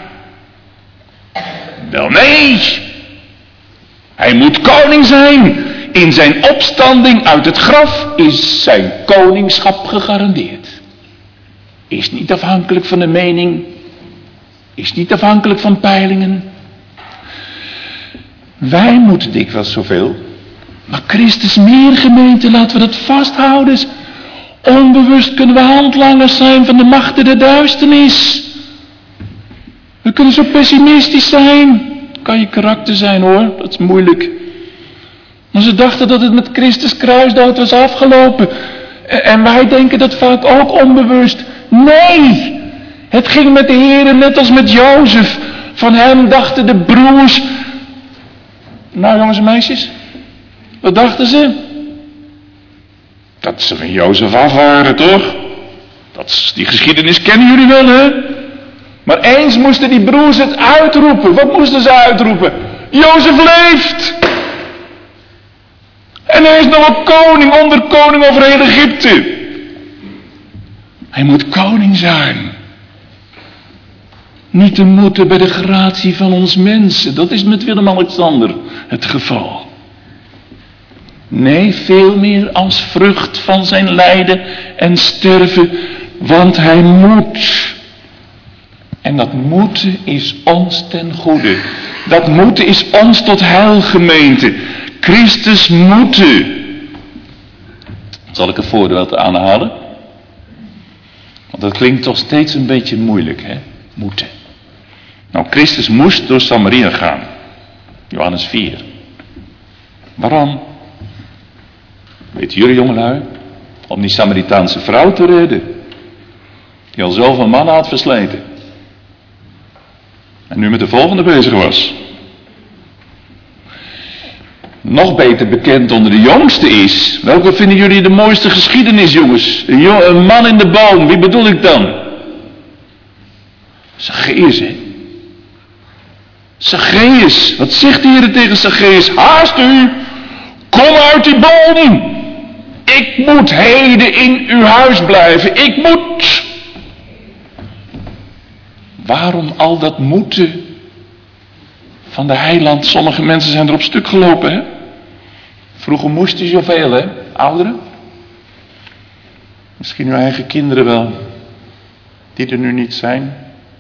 Wel nee. Hij moet koning zijn. In zijn opstanding uit het graf is zijn koningschap gegarandeerd. Is niet afhankelijk van de mening. Is niet afhankelijk van peilingen. Wij moeten dikwijls zoveel. Maar Christus meer, gemeente, laten we dat vasthouden. Onbewust kunnen we handlangers zijn van de machten der duisternis. We kunnen zo pessimistisch zijn. Kan je karakter zijn hoor, dat is moeilijk. Maar ze dachten dat het met Christus kruisdood was afgelopen. En wij denken dat vaak ook onbewust. Nee, het ging met de Heer net als met Jozef. Van hem dachten de broers. Nou jongens en meisjes, wat dachten ze? Dat ze van Jozef af waren, toch? Die geschiedenis kennen jullie wel, hè? Maar eens moesten die broers het uitroepen. Wat moesten ze uitroepen? Jozef leeft! En hij is nog een koning, onderkoning over heel Egypte. Hij moet koning zijn. Niet te moeten bij de gratie van ons mensen. Dat is met Willem-Alexander het geval. Nee, veel meer als vrucht van zijn lijden en sterven. Want hij moet. En dat moeten is ons ten goede. Dat moeten is ons tot heil, gemeente. Christus moeten. Zal ik een voorbeeld aanhalen? Want dat klinkt toch steeds een beetje moeilijk, hè? Moeten. Nou, Christus moest door Samaria gaan. Johannes 4. Waarom? Weten jullie, jongelui? Om die Samaritaanse vrouw te redden. Die al zoveel mannen had versleten. En nu met de volgende bezig was. Nog beter bekend onder de jongste is. Welke vinden jullie de mooiste geschiedenis, jongens? Een man in de boom, wie bedoel ik dan? Zacchaeus, hè? Zacchaeus, wat zegt de Heer tegen Zacchaeus? Haast u, kom uit die boom. Ik moet heden in uw huis blijven, ik moet. Waarom al dat moeten van de heiland? Sommige mensen zijn er op stuk gelopen, hè? Vroeger moest hij zoveel, hè? Ouderen? Misschien uw eigen kinderen wel, die er nu niet zijn.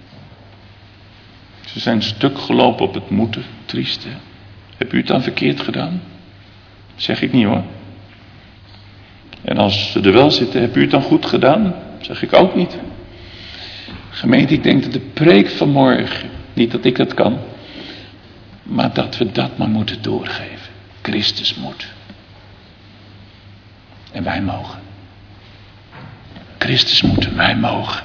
Ze zijn stuk gelopen op het moeten, triest, hè? Heb u het dan verkeerd gedaan? Zeg ik niet, hoor. En als ze er wel zitten, heb u het dan goed gedaan? Zeg ik ook niet. Gemeente, ik denk dat de preek vanmorgen, niet dat ik dat kan, maar dat we dat maar moeten doorgeven. Christus moet. En wij mogen. Christus moet en wij mogen.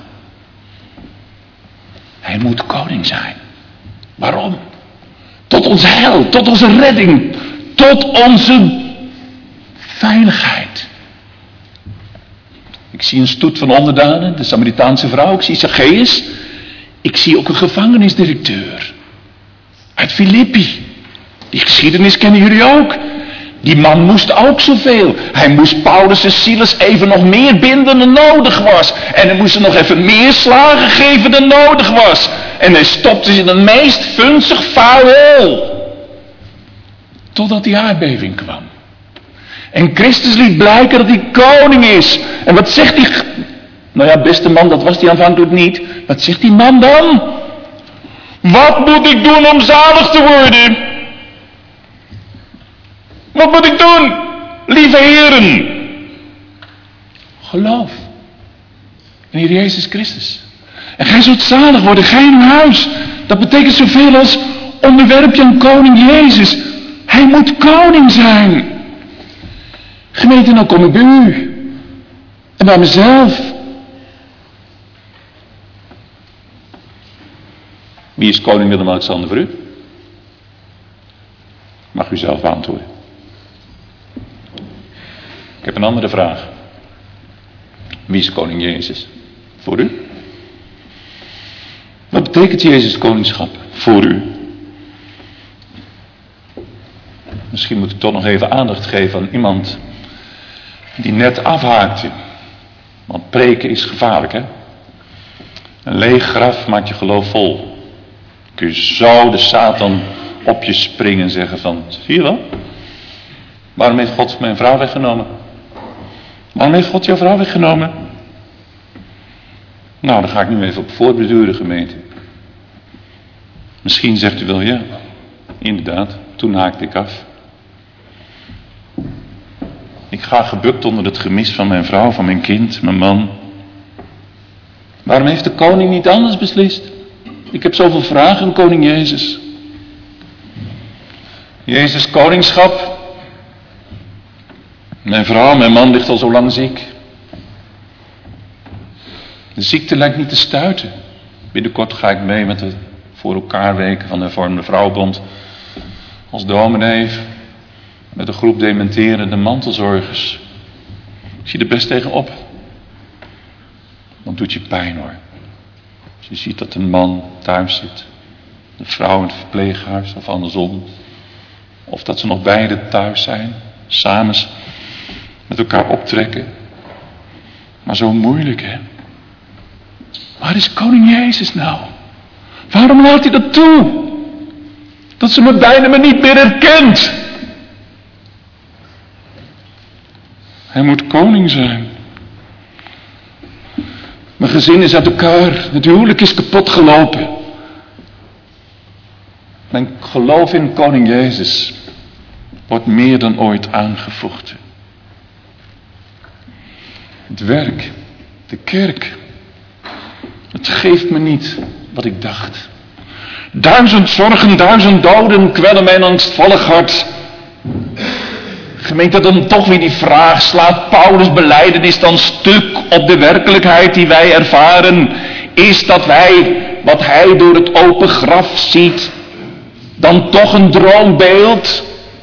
Hij moet koning zijn. Waarom? Tot ons heil, tot onze redding, tot onze veiligheid. Ik zie een stoet van onderdanen, de Samaritaanse vrouw, ik zie Zacchaeus. Ik zie ook een gevangenisdirecteur. Uit Filippi. Die geschiedenis kennen jullie ook. Die man moest ook zoveel. Hij moest Paulus en Silas even nog meer binden dan nodig was. En hij moest er nog even meer slagen geven dan nodig was. En hij stopte ze in het meest vunzig vaarwel. Totdat die aardbeving kwam. En Christus liet blijken dat hij koning is. En wat zegt die... Nou ja, beste man, dat was hij aanvankelijk niet. Wat zegt die man dan? Wat moet ik doen om zalig te worden? Wat moet ik doen, lieve heren? Geloof in Heer Jezus Christus. En gij zult zalig worden, gij in uw huis. Dat betekent zoveel als onderwerp je aan koning Jezus. Hij moet koning zijn. Gemeente, dan kom ik bij u. En bij mezelf. Wie is koning Willem-Alexander voor u? Mag u zelf beantwoorden. Ik heb een andere vraag. Wie is koning Jezus voor u? Wat betekent Jezus koningschap voor u? Misschien moet ik toch nog even aandacht geven aan iemand die net afhaakte. Want preken is gevaarlijk, hè? Een leeg graf maakt je geloof vol. Kun je zo de Satan op je springen en zeggen van, zie je wel? Waarom heeft God mijn vrouw weggenomen? Waarom heeft God jouw vrouw weggenomen? Nou, daar ga ik nu even op voortbeduren, gemeente. Misschien zegt u wel, ja, inderdaad, toen haakte ik af. Ik ga gebukt onder het gemis van mijn vrouw, van mijn kind, mijn man. Waarom heeft de koning niet anders beslist? Ik heb zoveel vragen aan koning Jezus. Jezus koningschap Mijn vrouw, mijn man ligt al zo lang ziek. De ziekte lijkt niet te stuiten. Binnenkort ga ik mee met de voor elkaar weken van de Hervormde Vrouwenbond als dominee met een groep dementerende mantelzorgers. Ik zie er best tegenop. Dan doet je pijn hoor. Als je ziet dat een man thuis zit, een vrouw in het verpleeghuis of andersom. Of dat ze nog beide thuis zijn, samen met elkaar optrekken. Maar zo moeilijk hè. Waar is koning Jezus nou? Waarom laat hij dat toe? Dat ze me bijna niet meer herkent. Hij moet koning zijn. Mijn gezin is uit elkaar. Het huwelijk is kapot gelopen. Mijn geloof in koning Jezus wordt meer dan ooit aangevochten. Het werk, de kerk, het geeft me niet wat ik dacht. 1000 zorgen, 1000 doden kwellen mijn angstvallig hart. Gemeente, dan toch weer die vraag, slaat Paulus' belijdenis dan stuk op de werkelijkheid die wij ervaren? Is dat wij, wat hij door het open graf ziet, dan toch een droombeeld?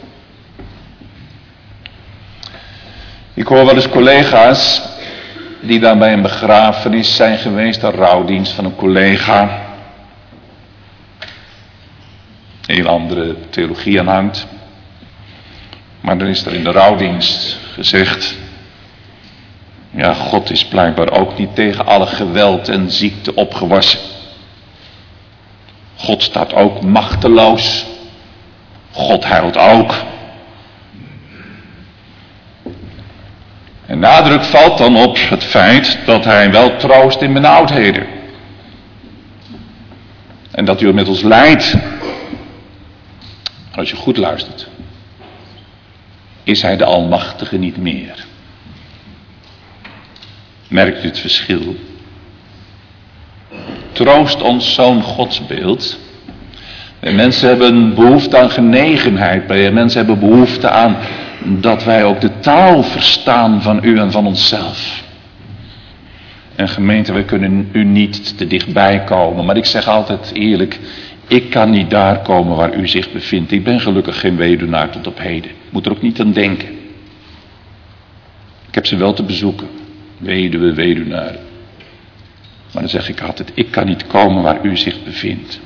Ik hoor wel eens collega's die daar bij een begrafenis zijn geweest, een rouwdienst van een collega, een andere theologie aan hangt. Maar dan is er in de rouwdienst gezegd, ja, God is blijkbaar ook niet tegen alle geweld en ziekte opgewassen. God staat ook machteloos. God huilt ook. En nadruk valt dan op het feit dat hij wel troost in benauwdheden. En dat u met ons lijdt. Als je goed luistert, is hij de Almachtige niet meer. Merkt u het verschil? Troost ons zo'n godsbeeld. En mensen hebben behoefte aan genegenheid. Mensen hebben behoefte aan dat wij ook de taal verstaan van u en van onszelf. En gemeente, wij kunnen u niet te dichtbij komen. Maar ik zeg altijd eerlijk, ik kan niet daar komen waar u zich bevindt. Ik ben gelukkig geen weduwnaar tot op heden. Ik moet er ook niet aan denken. Ik heb ze wel te bezoeken. Weduwe, weduwnaren. Maar dan zeg ik altijd, ik kan niet komen waar u zich bevindt.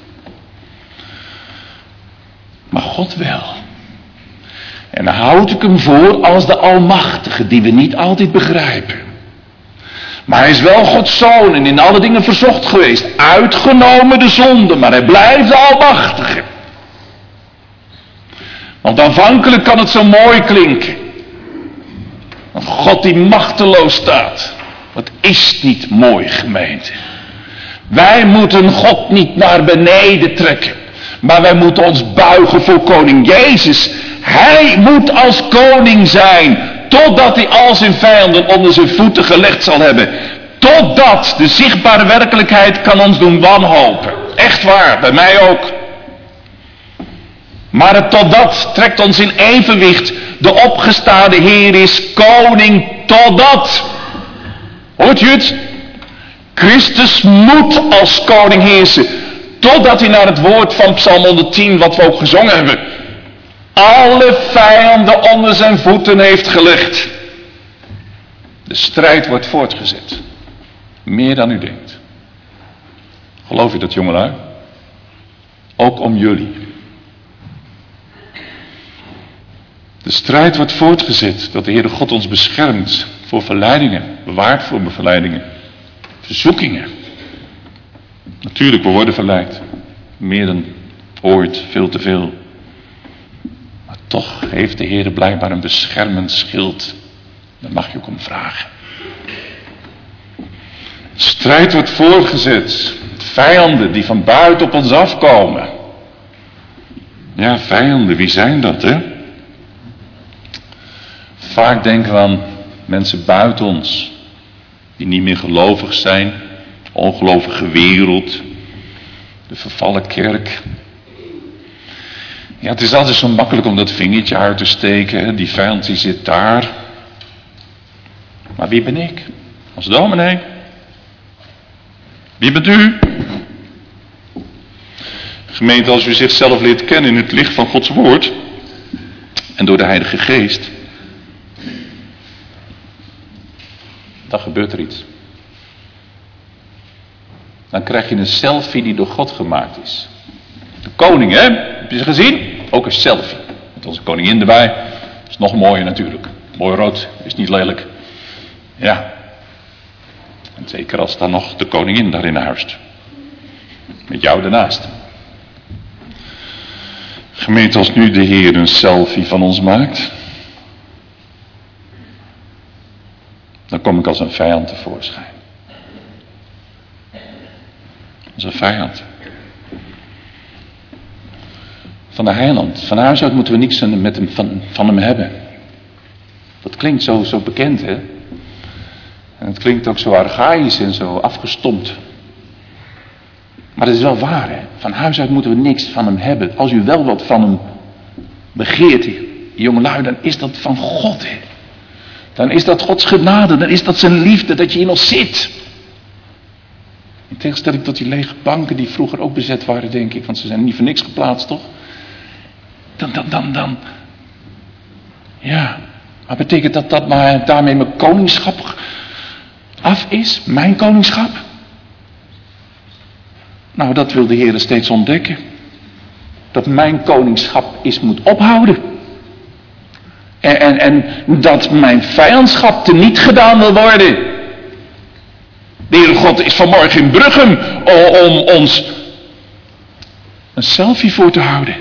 Maar God wel. En dan houd ik hem voor als de Almachtige, die we niet altijd begrijpen. Maar hij is wel Gods zoon en in alle dingen verzocht geweest. Uitgenomen de zonde, maar hij blijft de Almachtige. Want aanvankelijk kan het zo mooi klinken. Want God die machteloos staat. Wat is niet mooi, gemeente. Wij moeten God niet naar beneden trekken. Maar wij moeten ons buigen voor koning Jezus. Hij moet als koning zijn. Totdat hij al zijn vijanden onder zijn voeten gelegd zal hebben. Totdat de zichtbare werkelijkheid kan ons doen wanhopen. Echt waar, bij mij ook. Maar het totdat trekt ons in evenwicht. De opgestane Heer is koning totdat. Hoort u het? Christus moet als koning heersen. Totdat hij naar het woord van Psalm 110, wat we ook gezongen hebben, alle vijanden onder zijn voeten heeft gelegd. De strijd wordt voortgezet. Meer dan u denkt. Geloof je dat, jongelui? Ook om jullie. De strijd wordt voortgezet. Dat de Heere God ons beschermt voor verleidingen. Bewaart voor verleidingen. Verzoekingen. Natuurlijk, we worden verleid. Meer dan ooit, veel te veel. Maar toch heeft de Heer blijkbaar een beschermend schild. Daar mag je ook om vragen. De strijd wordt voortgezet. Vijanden die van buiten op ons afkomen. Ja, vijanden, wie zijn dat, hè? Vaak denken we aan mensen buiten ons. Die niet meer gelovig zijn. Ongelovige wereld. De vervallen kerk. Ja, het is altijd zo makkelijk om dat vingertje uit te steken. Hè? Die vijand die zit daar. Maar wie ben ik? Als dominee? Wie bent u? Gemeente, als u zichzelf leert kennen in het licht van Gods woord en door de Heilige Geest, dan gebeurt er iets. Dan krijg je een selfie die door God gemaakt is. De koning, hè? Heb je ze gezien? Ook een selfie. Met onze koningin erbij. Dat is nog mooier natuurlijk. Mooi rood, is niet lelijk. Ja. En zeker als dan nog de koningin daarin huist. Met jou ernaast. Gemeente, als nu de Heer een selfie van ons maakt, dan kom ik als een vijand tevoorschijn. Als een vijand. Van de heiland. Van huis uit moeten we niks met hem, van hem hebben. Dat klinkt zo bekend, hè. En het klinkt ook zo archaïs en zo afgestompt. Maar dat is wel waar, hè. Van huis uit moeten we niks van hem hebben. Als u wel wat van hem begeert, jongelui, dan is dat van God, hè. Dan is dat Gods genade, dan is dat zijn liefde dat je in ons zit. In tegenstelling tot die lege banken die vroeger ook bezet waren, denk ik. Want ze zijn niet voor niks geplaatst, toch? Dan. Ja, maar betekent dat maar daarmee mijn koningschap af is? Mijn koningschap? Nou, dat wil de Heer steeds ontdekken. Dat mijn koningschap is moet ophouden. En dat mijn vijandschap teniet gedaan wil worden. De Heere God is vanmorgen in Bruchem om ons een selfie voor te houden.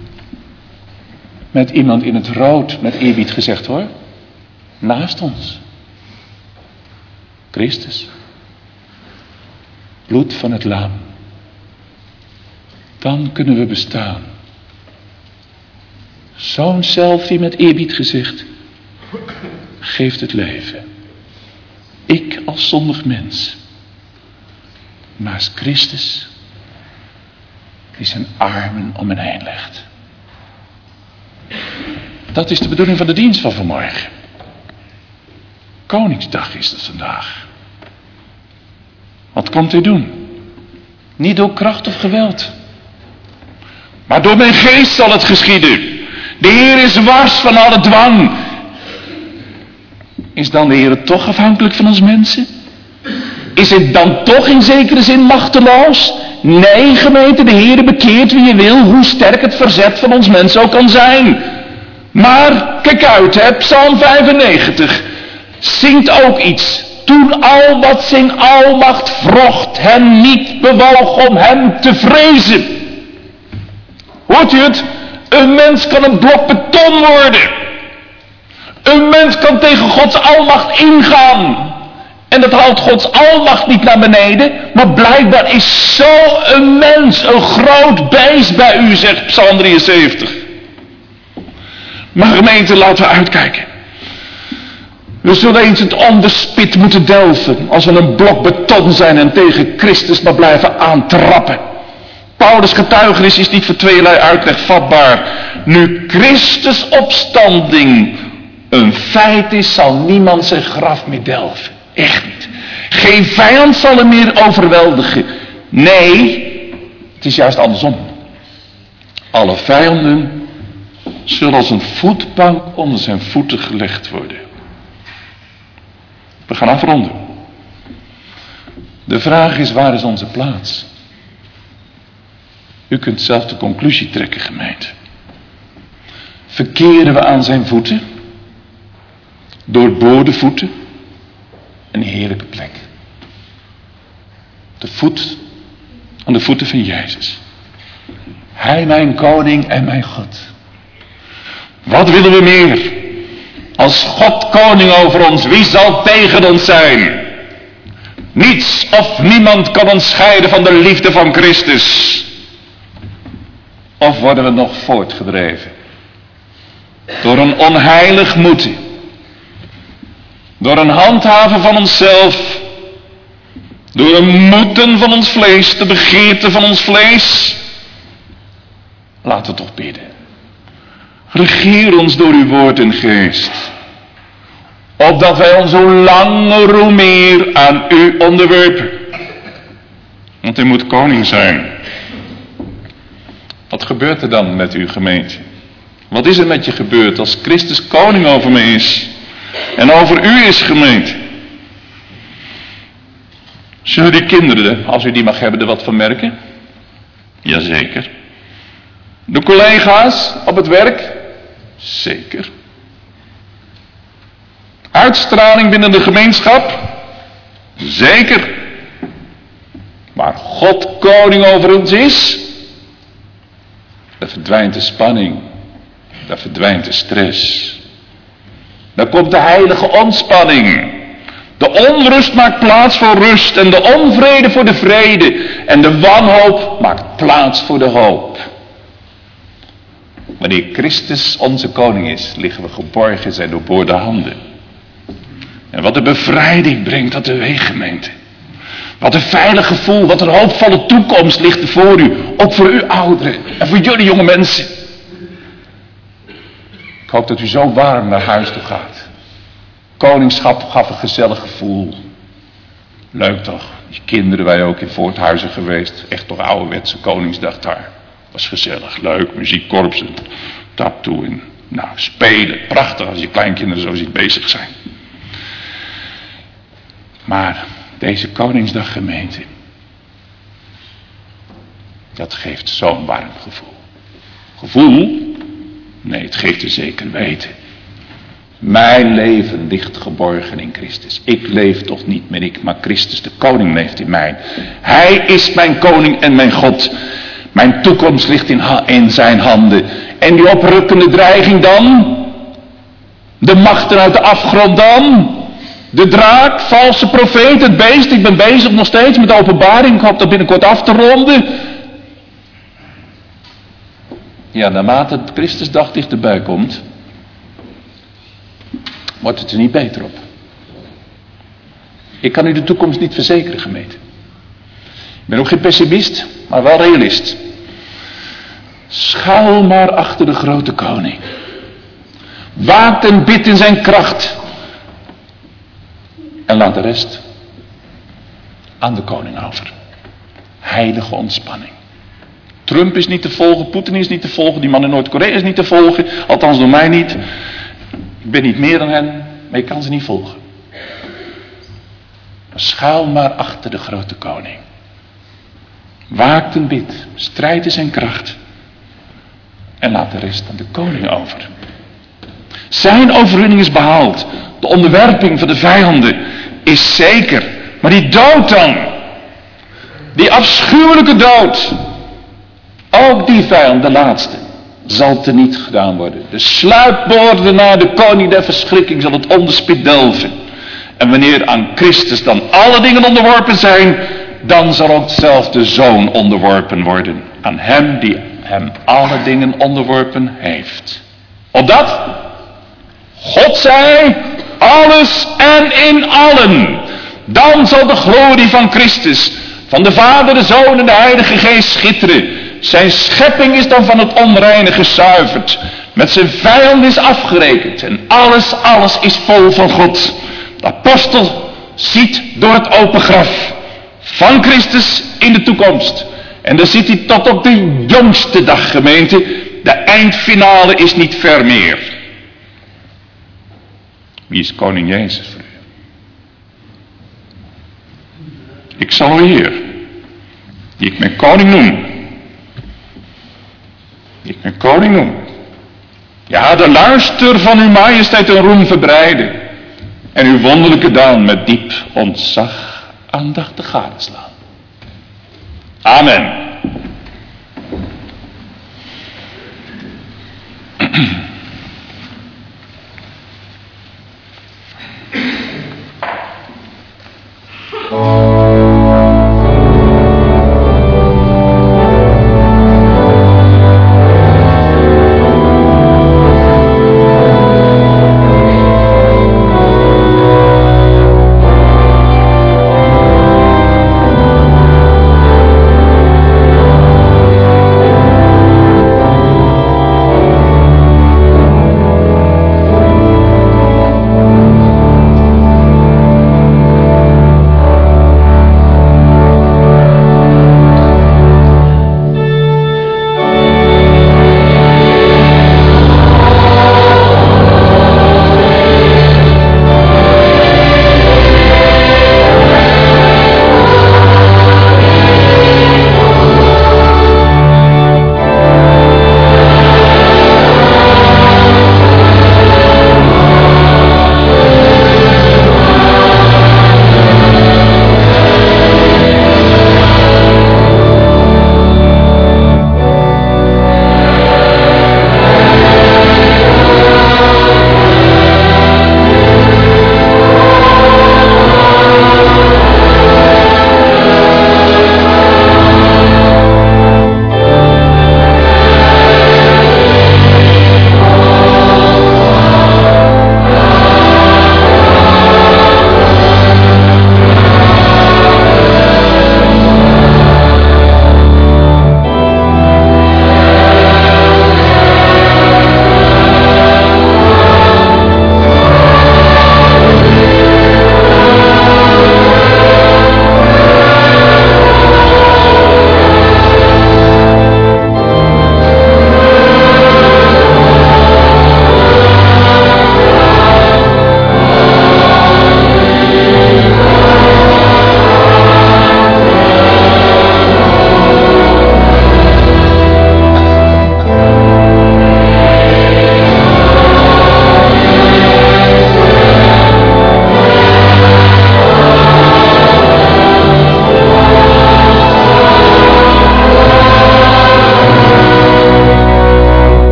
Met iemand in het rood, met eerbied gezegd hoor. Naast ons. Christus. Bloed van het lam. Dan kunnen we bestaan. Zo'n selfie met eerbied gezegd geeft het leven. Ik als zondig mens. Naast Christus die zijn armen om me heen legt. Dat is de bedoeling van de dienst van vanmorgen. Koningsdag is het vandaag. Wat komt hij doen? Niet door kracht of geweld. Maar door mijn geest zal het geschieden. De Heer is wars van alle dwang. Is dan de Heer toch afhankelijk van ons mensen? Is het dan toch in zekere zin machteloos? Nee, gemeente, de Heer bekeert wie je wil, hoe sterk het verzet van ons mensen ook kan zijn. Maar, kijk uit, hè, Psalm 95 zingt ook iets. Toen al wat zijn almacht vrocht hem niet bewoog om hem te vrezen. Hoort u het? Een mens kan een blok beton worden. Een mens kan tegen Gods almacht ingaan. En dat haalt Gods almacht niet naar beneden. Maar blijkbaar is zo'n mens een groot beest bij u, zegt Psalm 73. Maar gemeente, laten we uitkijken. We zullen eens het onderspit moeten delven. Als we een blok beton zijn en tegen Christus maar blijven aantrappen. Paulus' getuigenis is niet voor tweeërlei uitleg vatbaar. Nu Christus' opstanding een feit is, zal niemand zijn graf meer delven. Echt niet. Geen vijand zal hem meer overweldigen. Nee, het is juist andersom. Alle vijanden zullen als een voetbank onder zijn voeten gelegd worden. We gaan afronden. De vraag is, waar is onze plaats? U kunt zelf de conclusie trekken, gemeente. Verkeren we aan zijn voeten? Doorboorde voeten? Een heerlijke plek. Aan de voeten van Jezus. Hij mijn koning en mijn God. Wat willen we meer? Als God koning over ons, wie zal tegen ons zijn? Niets of niemand kan ons scheiden van de liefde van Christus. Of worden we nog voortgedreven? Door een onheilig moeten. Door een handhaven van onszelf. Door een moeten van ons vlees, de begeerte van ons vlees. Laten we toch bidden. Regeer ons door uw woord en geest. opdat wij ons hoe langer hoe meer aan u onderwerpen. Want u moet koning zijn. Wat gebeurt er dan met uw gemeente? Wat is er met je gebeurd als Christus koning over me is? En over u is, gemeente? Zullen die kinderen, als u die mag hebben, er wat van merken? Jazeker. De collega's op het werk? Zeker. Uitstraling binnen de gemeenschap? Zeker. Maar God koning over ons is, dan verdwijnt de spanning. Dan verdwijnt de stress. Dan komt de heilige ontspanning. De onrust maakt plaats voor rust. En de onvrede voor de vrede. En de wanhoop maakt plaats voor de hoop. Wanneer Christus onze koning is, liggen we geborgen in zijn doorboorde handen. En wat de bevrijding brengt dat teweeg, gemeente. Wat een veilig gevoel, wat een hoopvolle toekomst ligt er voor u. Ook voor u ouderen en voor jullie jonge mensen. Ik hoop dat u zo warm naar huis toe gaat. Koningschap gaf een gezellig gevoel. Leuk toch, die kinderen wij ook in Voorthuizen geweest. Echt toch ouderwetse Koningsdag daar. Was gezellig, leuk, muziekkorps en tap toe en nou, spelen. Prachtig als je kleinkinderen zo ziet bezig zijn. Maar deze Koningsdag gemeente, dat geeft zo'n warm gevoel. Gevoel? Nee, het geeft een zeker weten. Mijn leven ligt geborgen in Christus. Ik leef toch niet meer ik, maar Christus de koning leeft in mij. Hij is mijn koning en mijn God. Mijn toekomst ligt in zijn handen. En die oprukkende dreiging dan? De machten uit de afgrond dan? De draak, valse profeet, het beest. Ik ben bezig nog steeds met de openbaring. Ik hoop dat binnenkort af te ronden. Ja, naarmate het Christusdag dichterbij komt, wordt het er niet beter op. Ik kan u de toekomst niet verzekeren, gemeente. Ik ben ook geen pessimist, maar wel realist. Schuil maar achter de grote koning. Waakt en bidt in zijn kracht. En laat de rest aan de koning over. Heilige ontspanning. Trump is niet te volgen, Poetin is niet te volgen, die man in Noord-Korea is niet te volgen. Althans door mij niet. Ik ben niet meer dan hen, maar je kan ze niet volgen. Schuil maar achter de grote koning. Waakt en bidt, strijd in zijn kracht. En laat de rest aan de koning over. Zijn overwinning is behaald. De onderwerping van de vijanden is zeker. Maar die dood dan. Die afschuwelijke dood. Ook die vijand, de laatste, zal teniet gedaan worden. De sluipmoordenaar, de koning der verschrikking, zal het onderspit delven. En wanneer aan Christus dan alle dingen onderworpen zijn, dan zal ook zelfs de Zoon onderworpen worden. Aan hem die hem alle dingen onderworpen heeft. Opdat God zij alles en in allen. Dan zal de glorie van Christus, van de Vader, de Zoon en de Heilige Geest schitteren. Zijn schepping is dan van het onreine gezuiverd. Met zijn vijand is afgerekend. En alles is vol van God. De apostel ziet door het open graf van Christus in de toekomst. En dan ziet hij tot op de jongste dag, gemeente. De eindfinale is niet ver meer. Wie is koning Jezus voor u? Ik zal u Heer, die ik mijn koning noem. Ja, de luister van uw majesteit en roem verbreiden. En uw wonderlijke daad met diep ontzag aandachtig gadeslaan. Amen.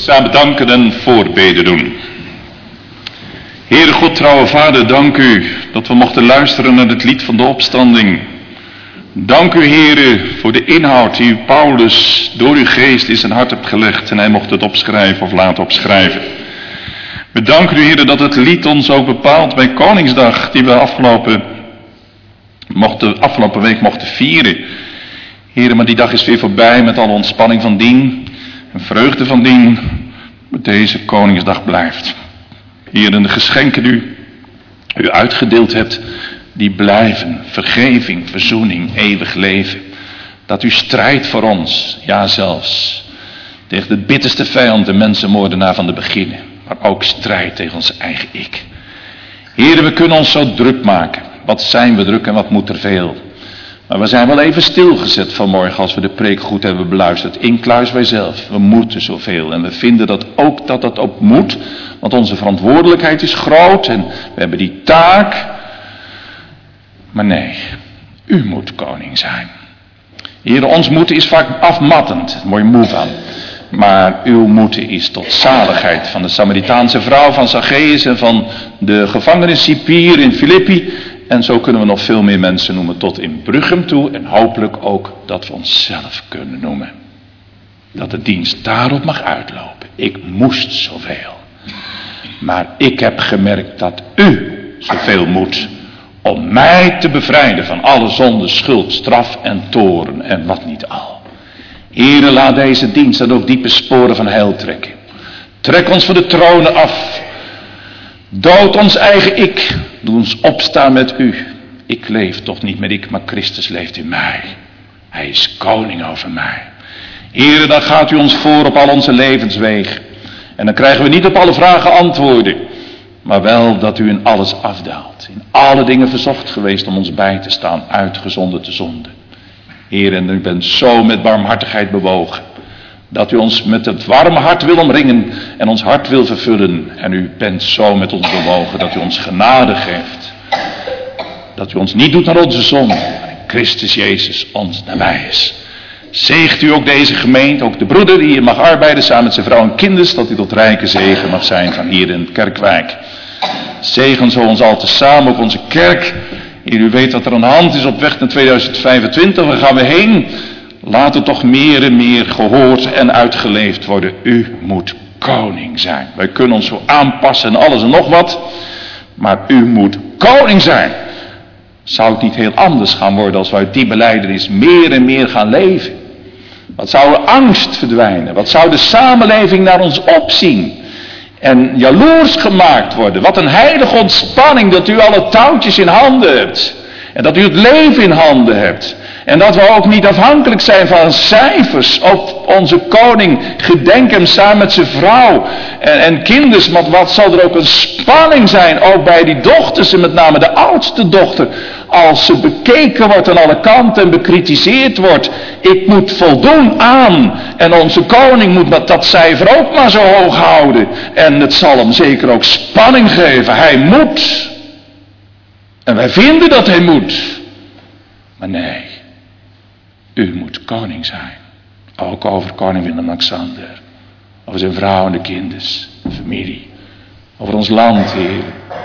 staan bedanken en voorbeden doen. Heere God, trouwe Vader, dank u dat we mochten luisteren naar het lied van de opstanding. Dank u, Heere, voor de inhoud die Paulus door uw geest in zijn hart hebt gelegd en hij mocht het opschrijven of laten opschrijven. We danken u, Heere, dat het lied ons ook bepaalt bij Koningsdag die we afgelopen week mochten vieren. Heere, maar die dag is weer voorbij met alle ontspanning van dien en vreugde van dien. Maar deze Koningsdag blijft. Heere, de geschenken die u uitgedeeld hebt, die blijven. Vergeving, verzoening, eeuwig leven. Dat u strijdt voor ons, ja zelfs tegen de bitterste vijand, de mensenmoordenaar van de beginnen. Maar ook strijd tegen ons eigen ik. Heere, we kunnen ons zo druk maken. Wat zijn we druk en wat moet er veel. Maar we zijn wel even stilgezet vanmorgen als we de preek goed hebben beluisterd. Inkluis wij zelf. We moeten zoveel. En we vinden dat ook moet. Want onze verantwoordelijkheid is groot. En we hebben die taak. Maar nee. U moet koning zijn. Heere, ons moeten is vaak afmattend. Daar word je moe van. Maar uw moeten is tot zaligheid van de Samaritaanse vrouw, van Zacchaeus en van de gevangeniscipier in Filippi. En zo kunnen we nog veel meer mensen noemen tot in Bruchem toe. En hopelijk ook dat we onszelf kunnen noemen. Dat de dienst daarop mag uitlopen. Ik moest zoveel. Maar ik heb gemerkt dat u zoveel moet. Om mij te bevrijden van alle zonde, schuld, straf en toorn en wat niet al. Heere, laat deze dienst dan ook diepe sporen van heil trekken. Trek ons van de tronen af. Dood ons eigen ik. Doe ons opstaan met u. Ik leef toch niet met ik, maar Christus leeft in mij. Hij is koning over mij. Heere, dan gaat u ons voor op al onze levenswegen. En dan krijgen we niet op alle vragen antwoorden. Maar wel dat u in alles afdaalt. In alle dingen verzocht geweest om ons bij te staan. Uitgezonden te zonde. Heer, en u bent zo met barmhartigheid bewogen. Dat u ons met het warme hart wil omringen. En ons hart wil vervullen. En u bent zo met ons bewogen dat u ons genade geeft. Dat u ons niet doet naar onze zonde. Maar in Christus Jezus ons nabij is. Zegent u ook deze gemeente. Ook de broeder die hier mag arbeiden samen met zijn vrouw en kinderen. Dat hij tot rijke zegen mag zijn van hier in het Kerkwijk. Zegen zo ons al tezamen, ook onze kerk. Heer, u weet wat er aan de hand is op weg naar 2025. Waar gaan we heen? Laat het toch meer en meer gehoord en uitgeleefd worden. U moet koning zijn. Wij kunnen ons zo aanpassen en alles en nog wat. Maar u moet koning zijn. Zou het niet heel anders gaan worden als we uit die belijdenis meer en meer gaan leven? Wat zou er angst verdwijnen? Wat zou de samenleving naar ons opzien? En jaloers gemaakt worden. Wat een heilige ontspanning dat u alle touwtjes in handen hebt. En dat u het leven in handen hebt. En dat we ook niet afhankelijk zijn van cijfers. Op onze koning gedenk hem samen met zijn vrouw en kinders. Want wat zal er ook een spanning zijn. Ook bij die dochters en met name de oudste dochter. Als ze bekeken wordt aan alle kanten en bekritiseerd wordt. Ik moet voldoen aan. En onze koning moet dat cijfer ook maar zo hoog houden. En het zal hem zeker ook spanning geven. Hij moet. En wij vinden dat hij moet. Maar nee. U moet koning zijn. Ook over koning Willem-Alexander. Over zijn vrouw en de kinders. De familie. Over ons land, Heer.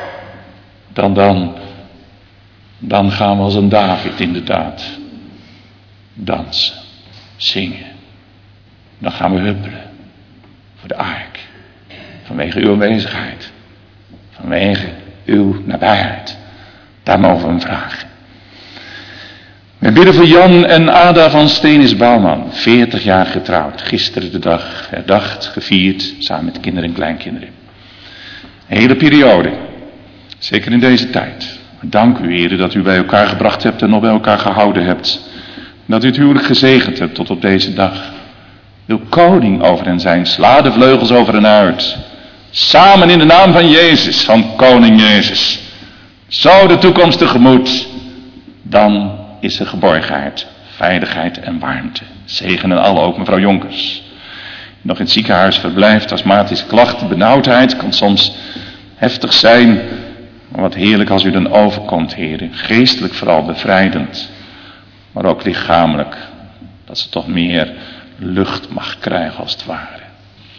Dan gaan we als een David inderdaad. Dansen. Zingen. Dan gaan we huppelen. Voor de ark. Vanwege uw aanwezigheid. Vanwege uw nabijheid. Daar mogen we hem vragen. We bidden voor Jan en Ada van Stenis Bouwman. 40 jaar getrouwd. Gisteren de dag herdacht, gevierd. Samen met kinderen en kleinkinderen. Een hele periode. Zeker in deze tijd. Dank u, Heer, dat u bij elkaar gebracht hebt en nog bij elkaar gehouden hebt. Dat u het huwelijk gezegend hebt tot op deze dag. Wil koning over hen zijn. Sla de vleugels over hen uit. Samen in de naam van Jezus, van koning Jezus. Zo de toekomst tegemoet. Dan is er geborgenheid, veiligheid en warmte. Zegen en alle, ook mevrouw Jonkers. Nog in het ziekenhuis verblijft, astmatische klachten, benauwdheid. Kan soms heftig zijn. Maar wat heerlijk als u dan overkomt, Heer. Geestelijk vooral bevrijdend. Maar ook lichamelijk. Dat ze toch meer lucht mag krijgen als het ware.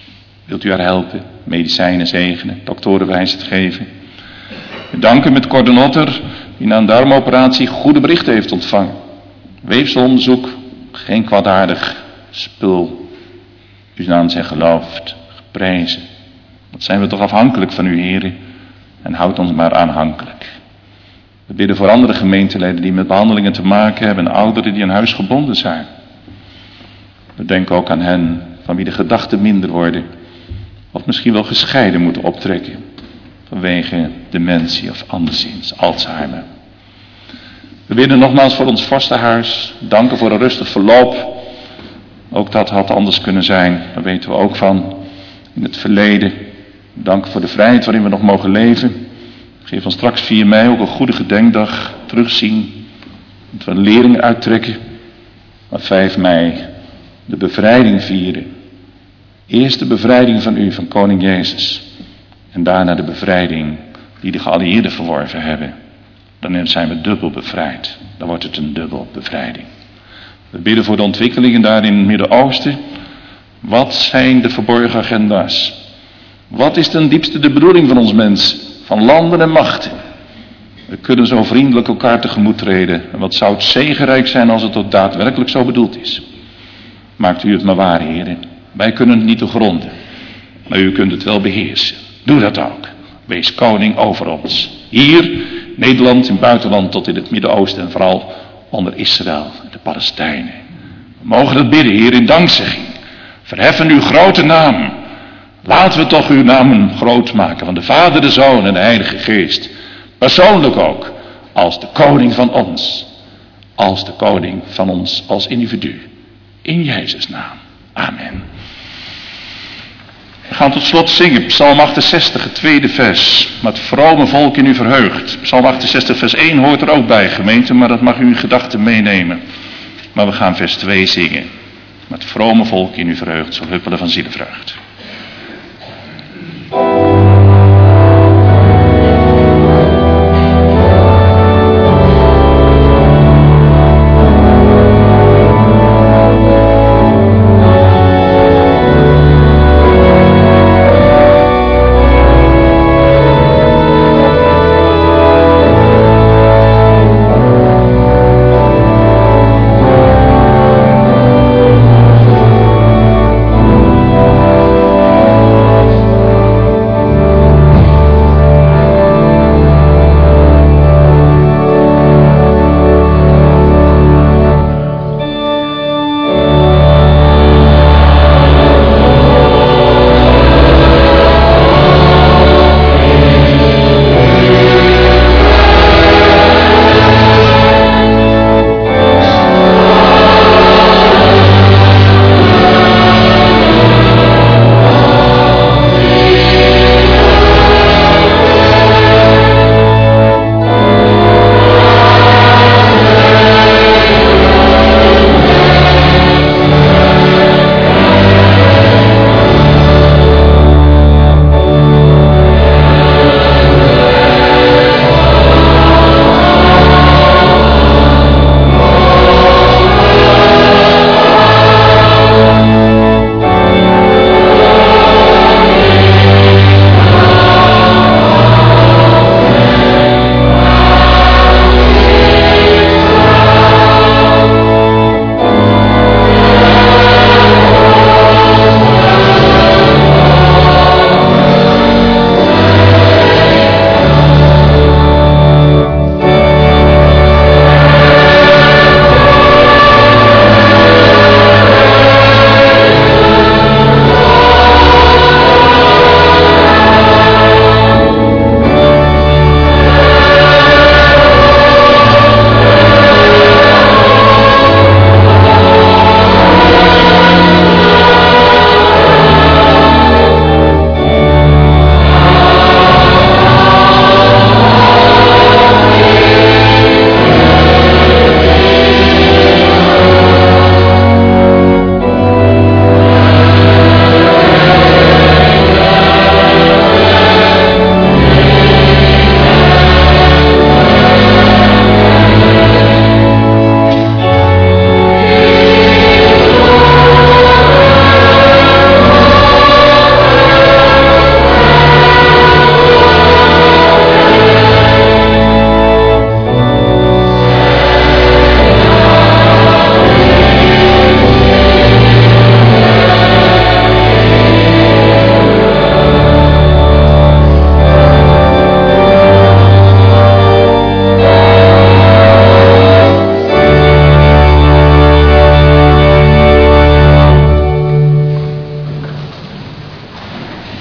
Wilt u haar helpen, medicijnen zegenen, doktoren wijsheid geven? We danken met Cordenotter, die na een darmoperatie goede berichten heeft ontvangen. Weefselonderzoek, geen kwaadaardig spul. Uw naam zijn geloofd, geprezen. Wat zijn we toch afhankelijk van u, heren, en houd ons maar aanhankelijk. We bidden voor andere gemeenteleden die met behandelingen te maken hebben en ouderen die aan huis gebonden zijn. We denken ook aan hen van wie de gedachten minder worden of misschien wel gescheiden moeten optrekken vanwege dementie of anderszins Alzheimer. We bidden nogmaals voor ons vorstenhuis, danken voor een rustig verloop. Ook dat had anders kunnen zijn, daar weten we ook van in het verleden. Dank voor de vrijheid waarin we nog mogen leven. Geef ons straks 4 mei ook een goede gedenkdag terugzien. Dat we een lering uittrekken. Maar 5 mei de bevrijding vieren. Eerst de bevrijding van u, van koning Jezus. En daarna de bevrijding die de geallieerden verworven hebben. Dan zijn we dubbel bevrijd. Dan wordt het een dubbel bevrijding. We bidden voor de ontwikkelingen daar in het Midden-Oosten. Wat zijn de verborgen agenda's? Wat is ten diepste de bedoeling van ons mens? Van landen en machten. We kunnen zo vriendelijk elkaar tegemoet treden. En wat zou het zegenrijk zijn als het ook daadwerkelijk zo bedoeld is. Maakt u het maar waar, heren. Wij kunnen het niet doorgronden. Maar u kunt het wel beheersen. Doe dat ook. Wees koning over ons. Hier, Nederland, in het buitenland tot in het Midden-Oosten en vooral onder Israël en de Palestijnen. We mogen dat bidden, Heer, in dankzegging. Verheffen uw grote naam. Laten we toch uw namen groot maken van de Vader, de Zoon en de Heilige Geest. Persoonlijk ook, als de koning van ons. Als de koning van ons als individu. In Jezus' naam. Amen. We gaan tot slot zingen, Psalm 68, het 2e vers. Met vrome volk in u verheugd. Psalm 68, vers 1 hoort er ook bij, gemeente, maar dat mag u in gedachten meenemen. Maar we gaan vers 2 zingen. Met vrome volk in u verheugd, zo huppelen van zielenvreugd.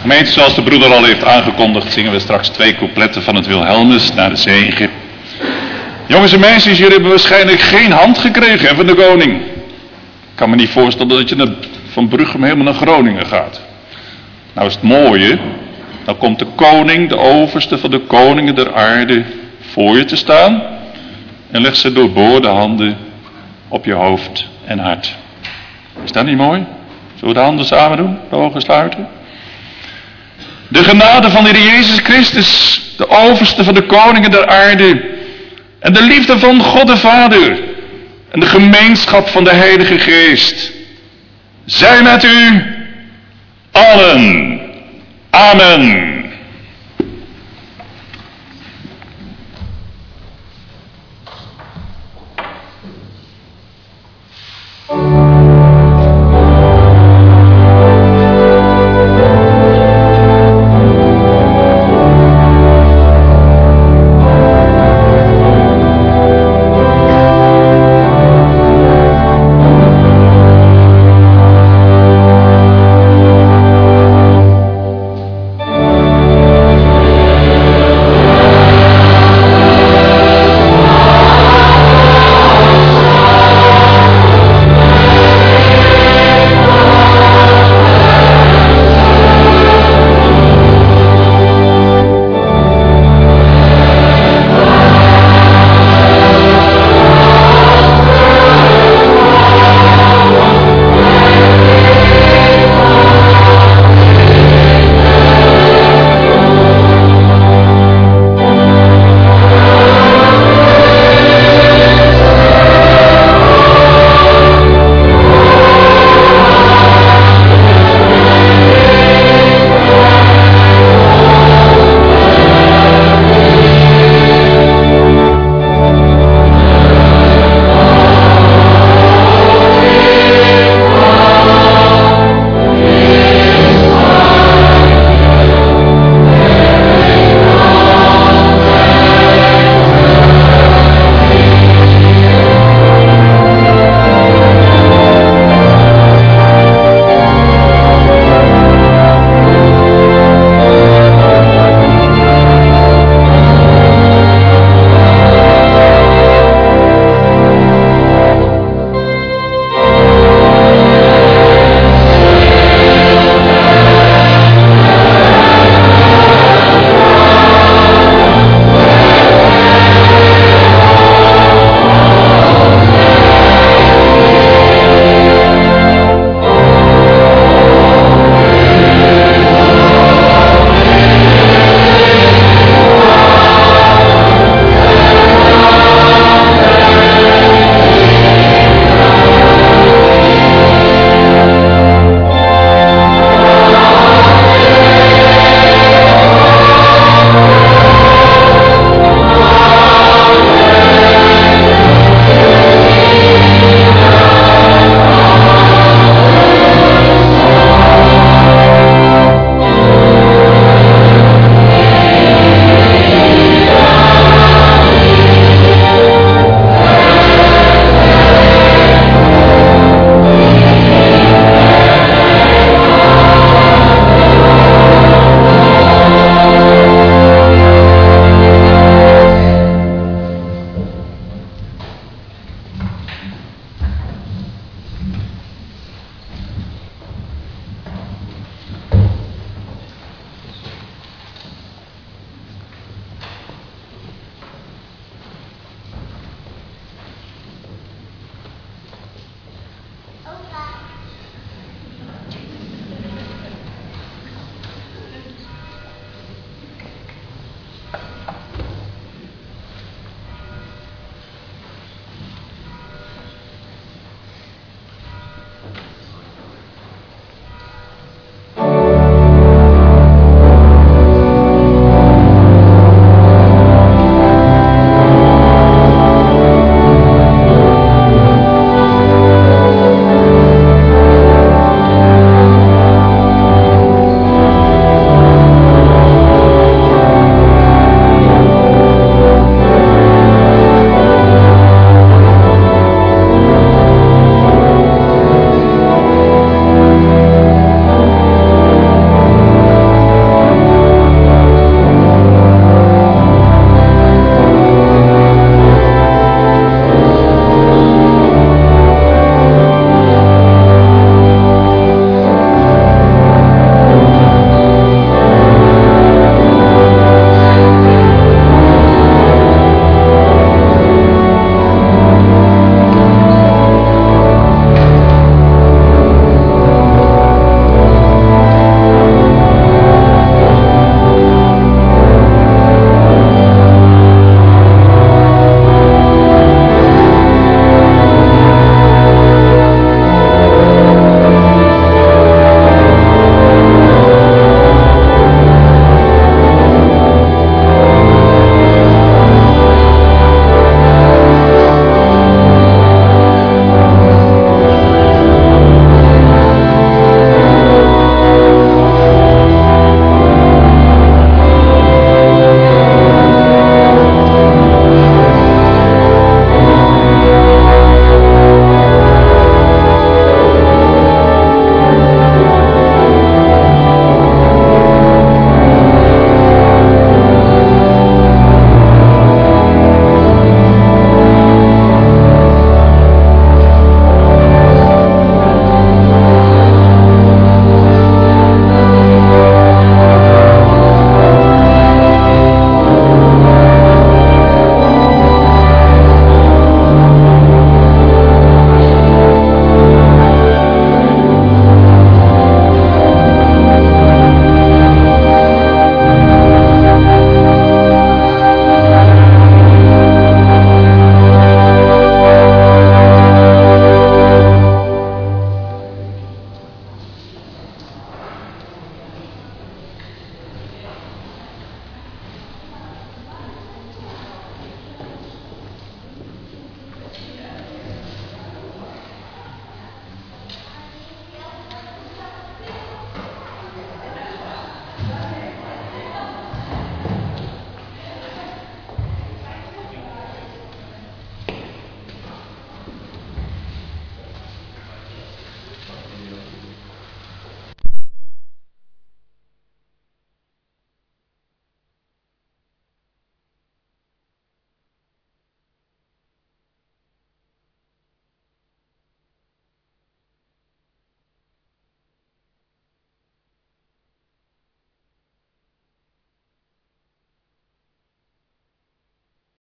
Gemeente, zoals de broeder al heeft aangekondigd, zingen we straks 2 coupletten van het Wilhelmus naar de zegen. Jongens en meisjes, jullie hebben waarschijnlijk geen hand gekregen van de koning. Ik kan me niet voorstellen dat je van Bruchem helemaal naar Groningen gaat. Nou is het mooie, dan komt de koning, de overste van de koningen der aarde, voor je te staan en legt zijn doorboorde handen op je hoofd en hart. Is dat niet mooi? Zullen we de handen samen doen, de ogen sluiten? De genade van de Heer Jezus Christus, de overste van de koningen der aarde, en de liefde van God de Vader, en de gemeenschap van de Heilige Geest, zij met u allen. Amen.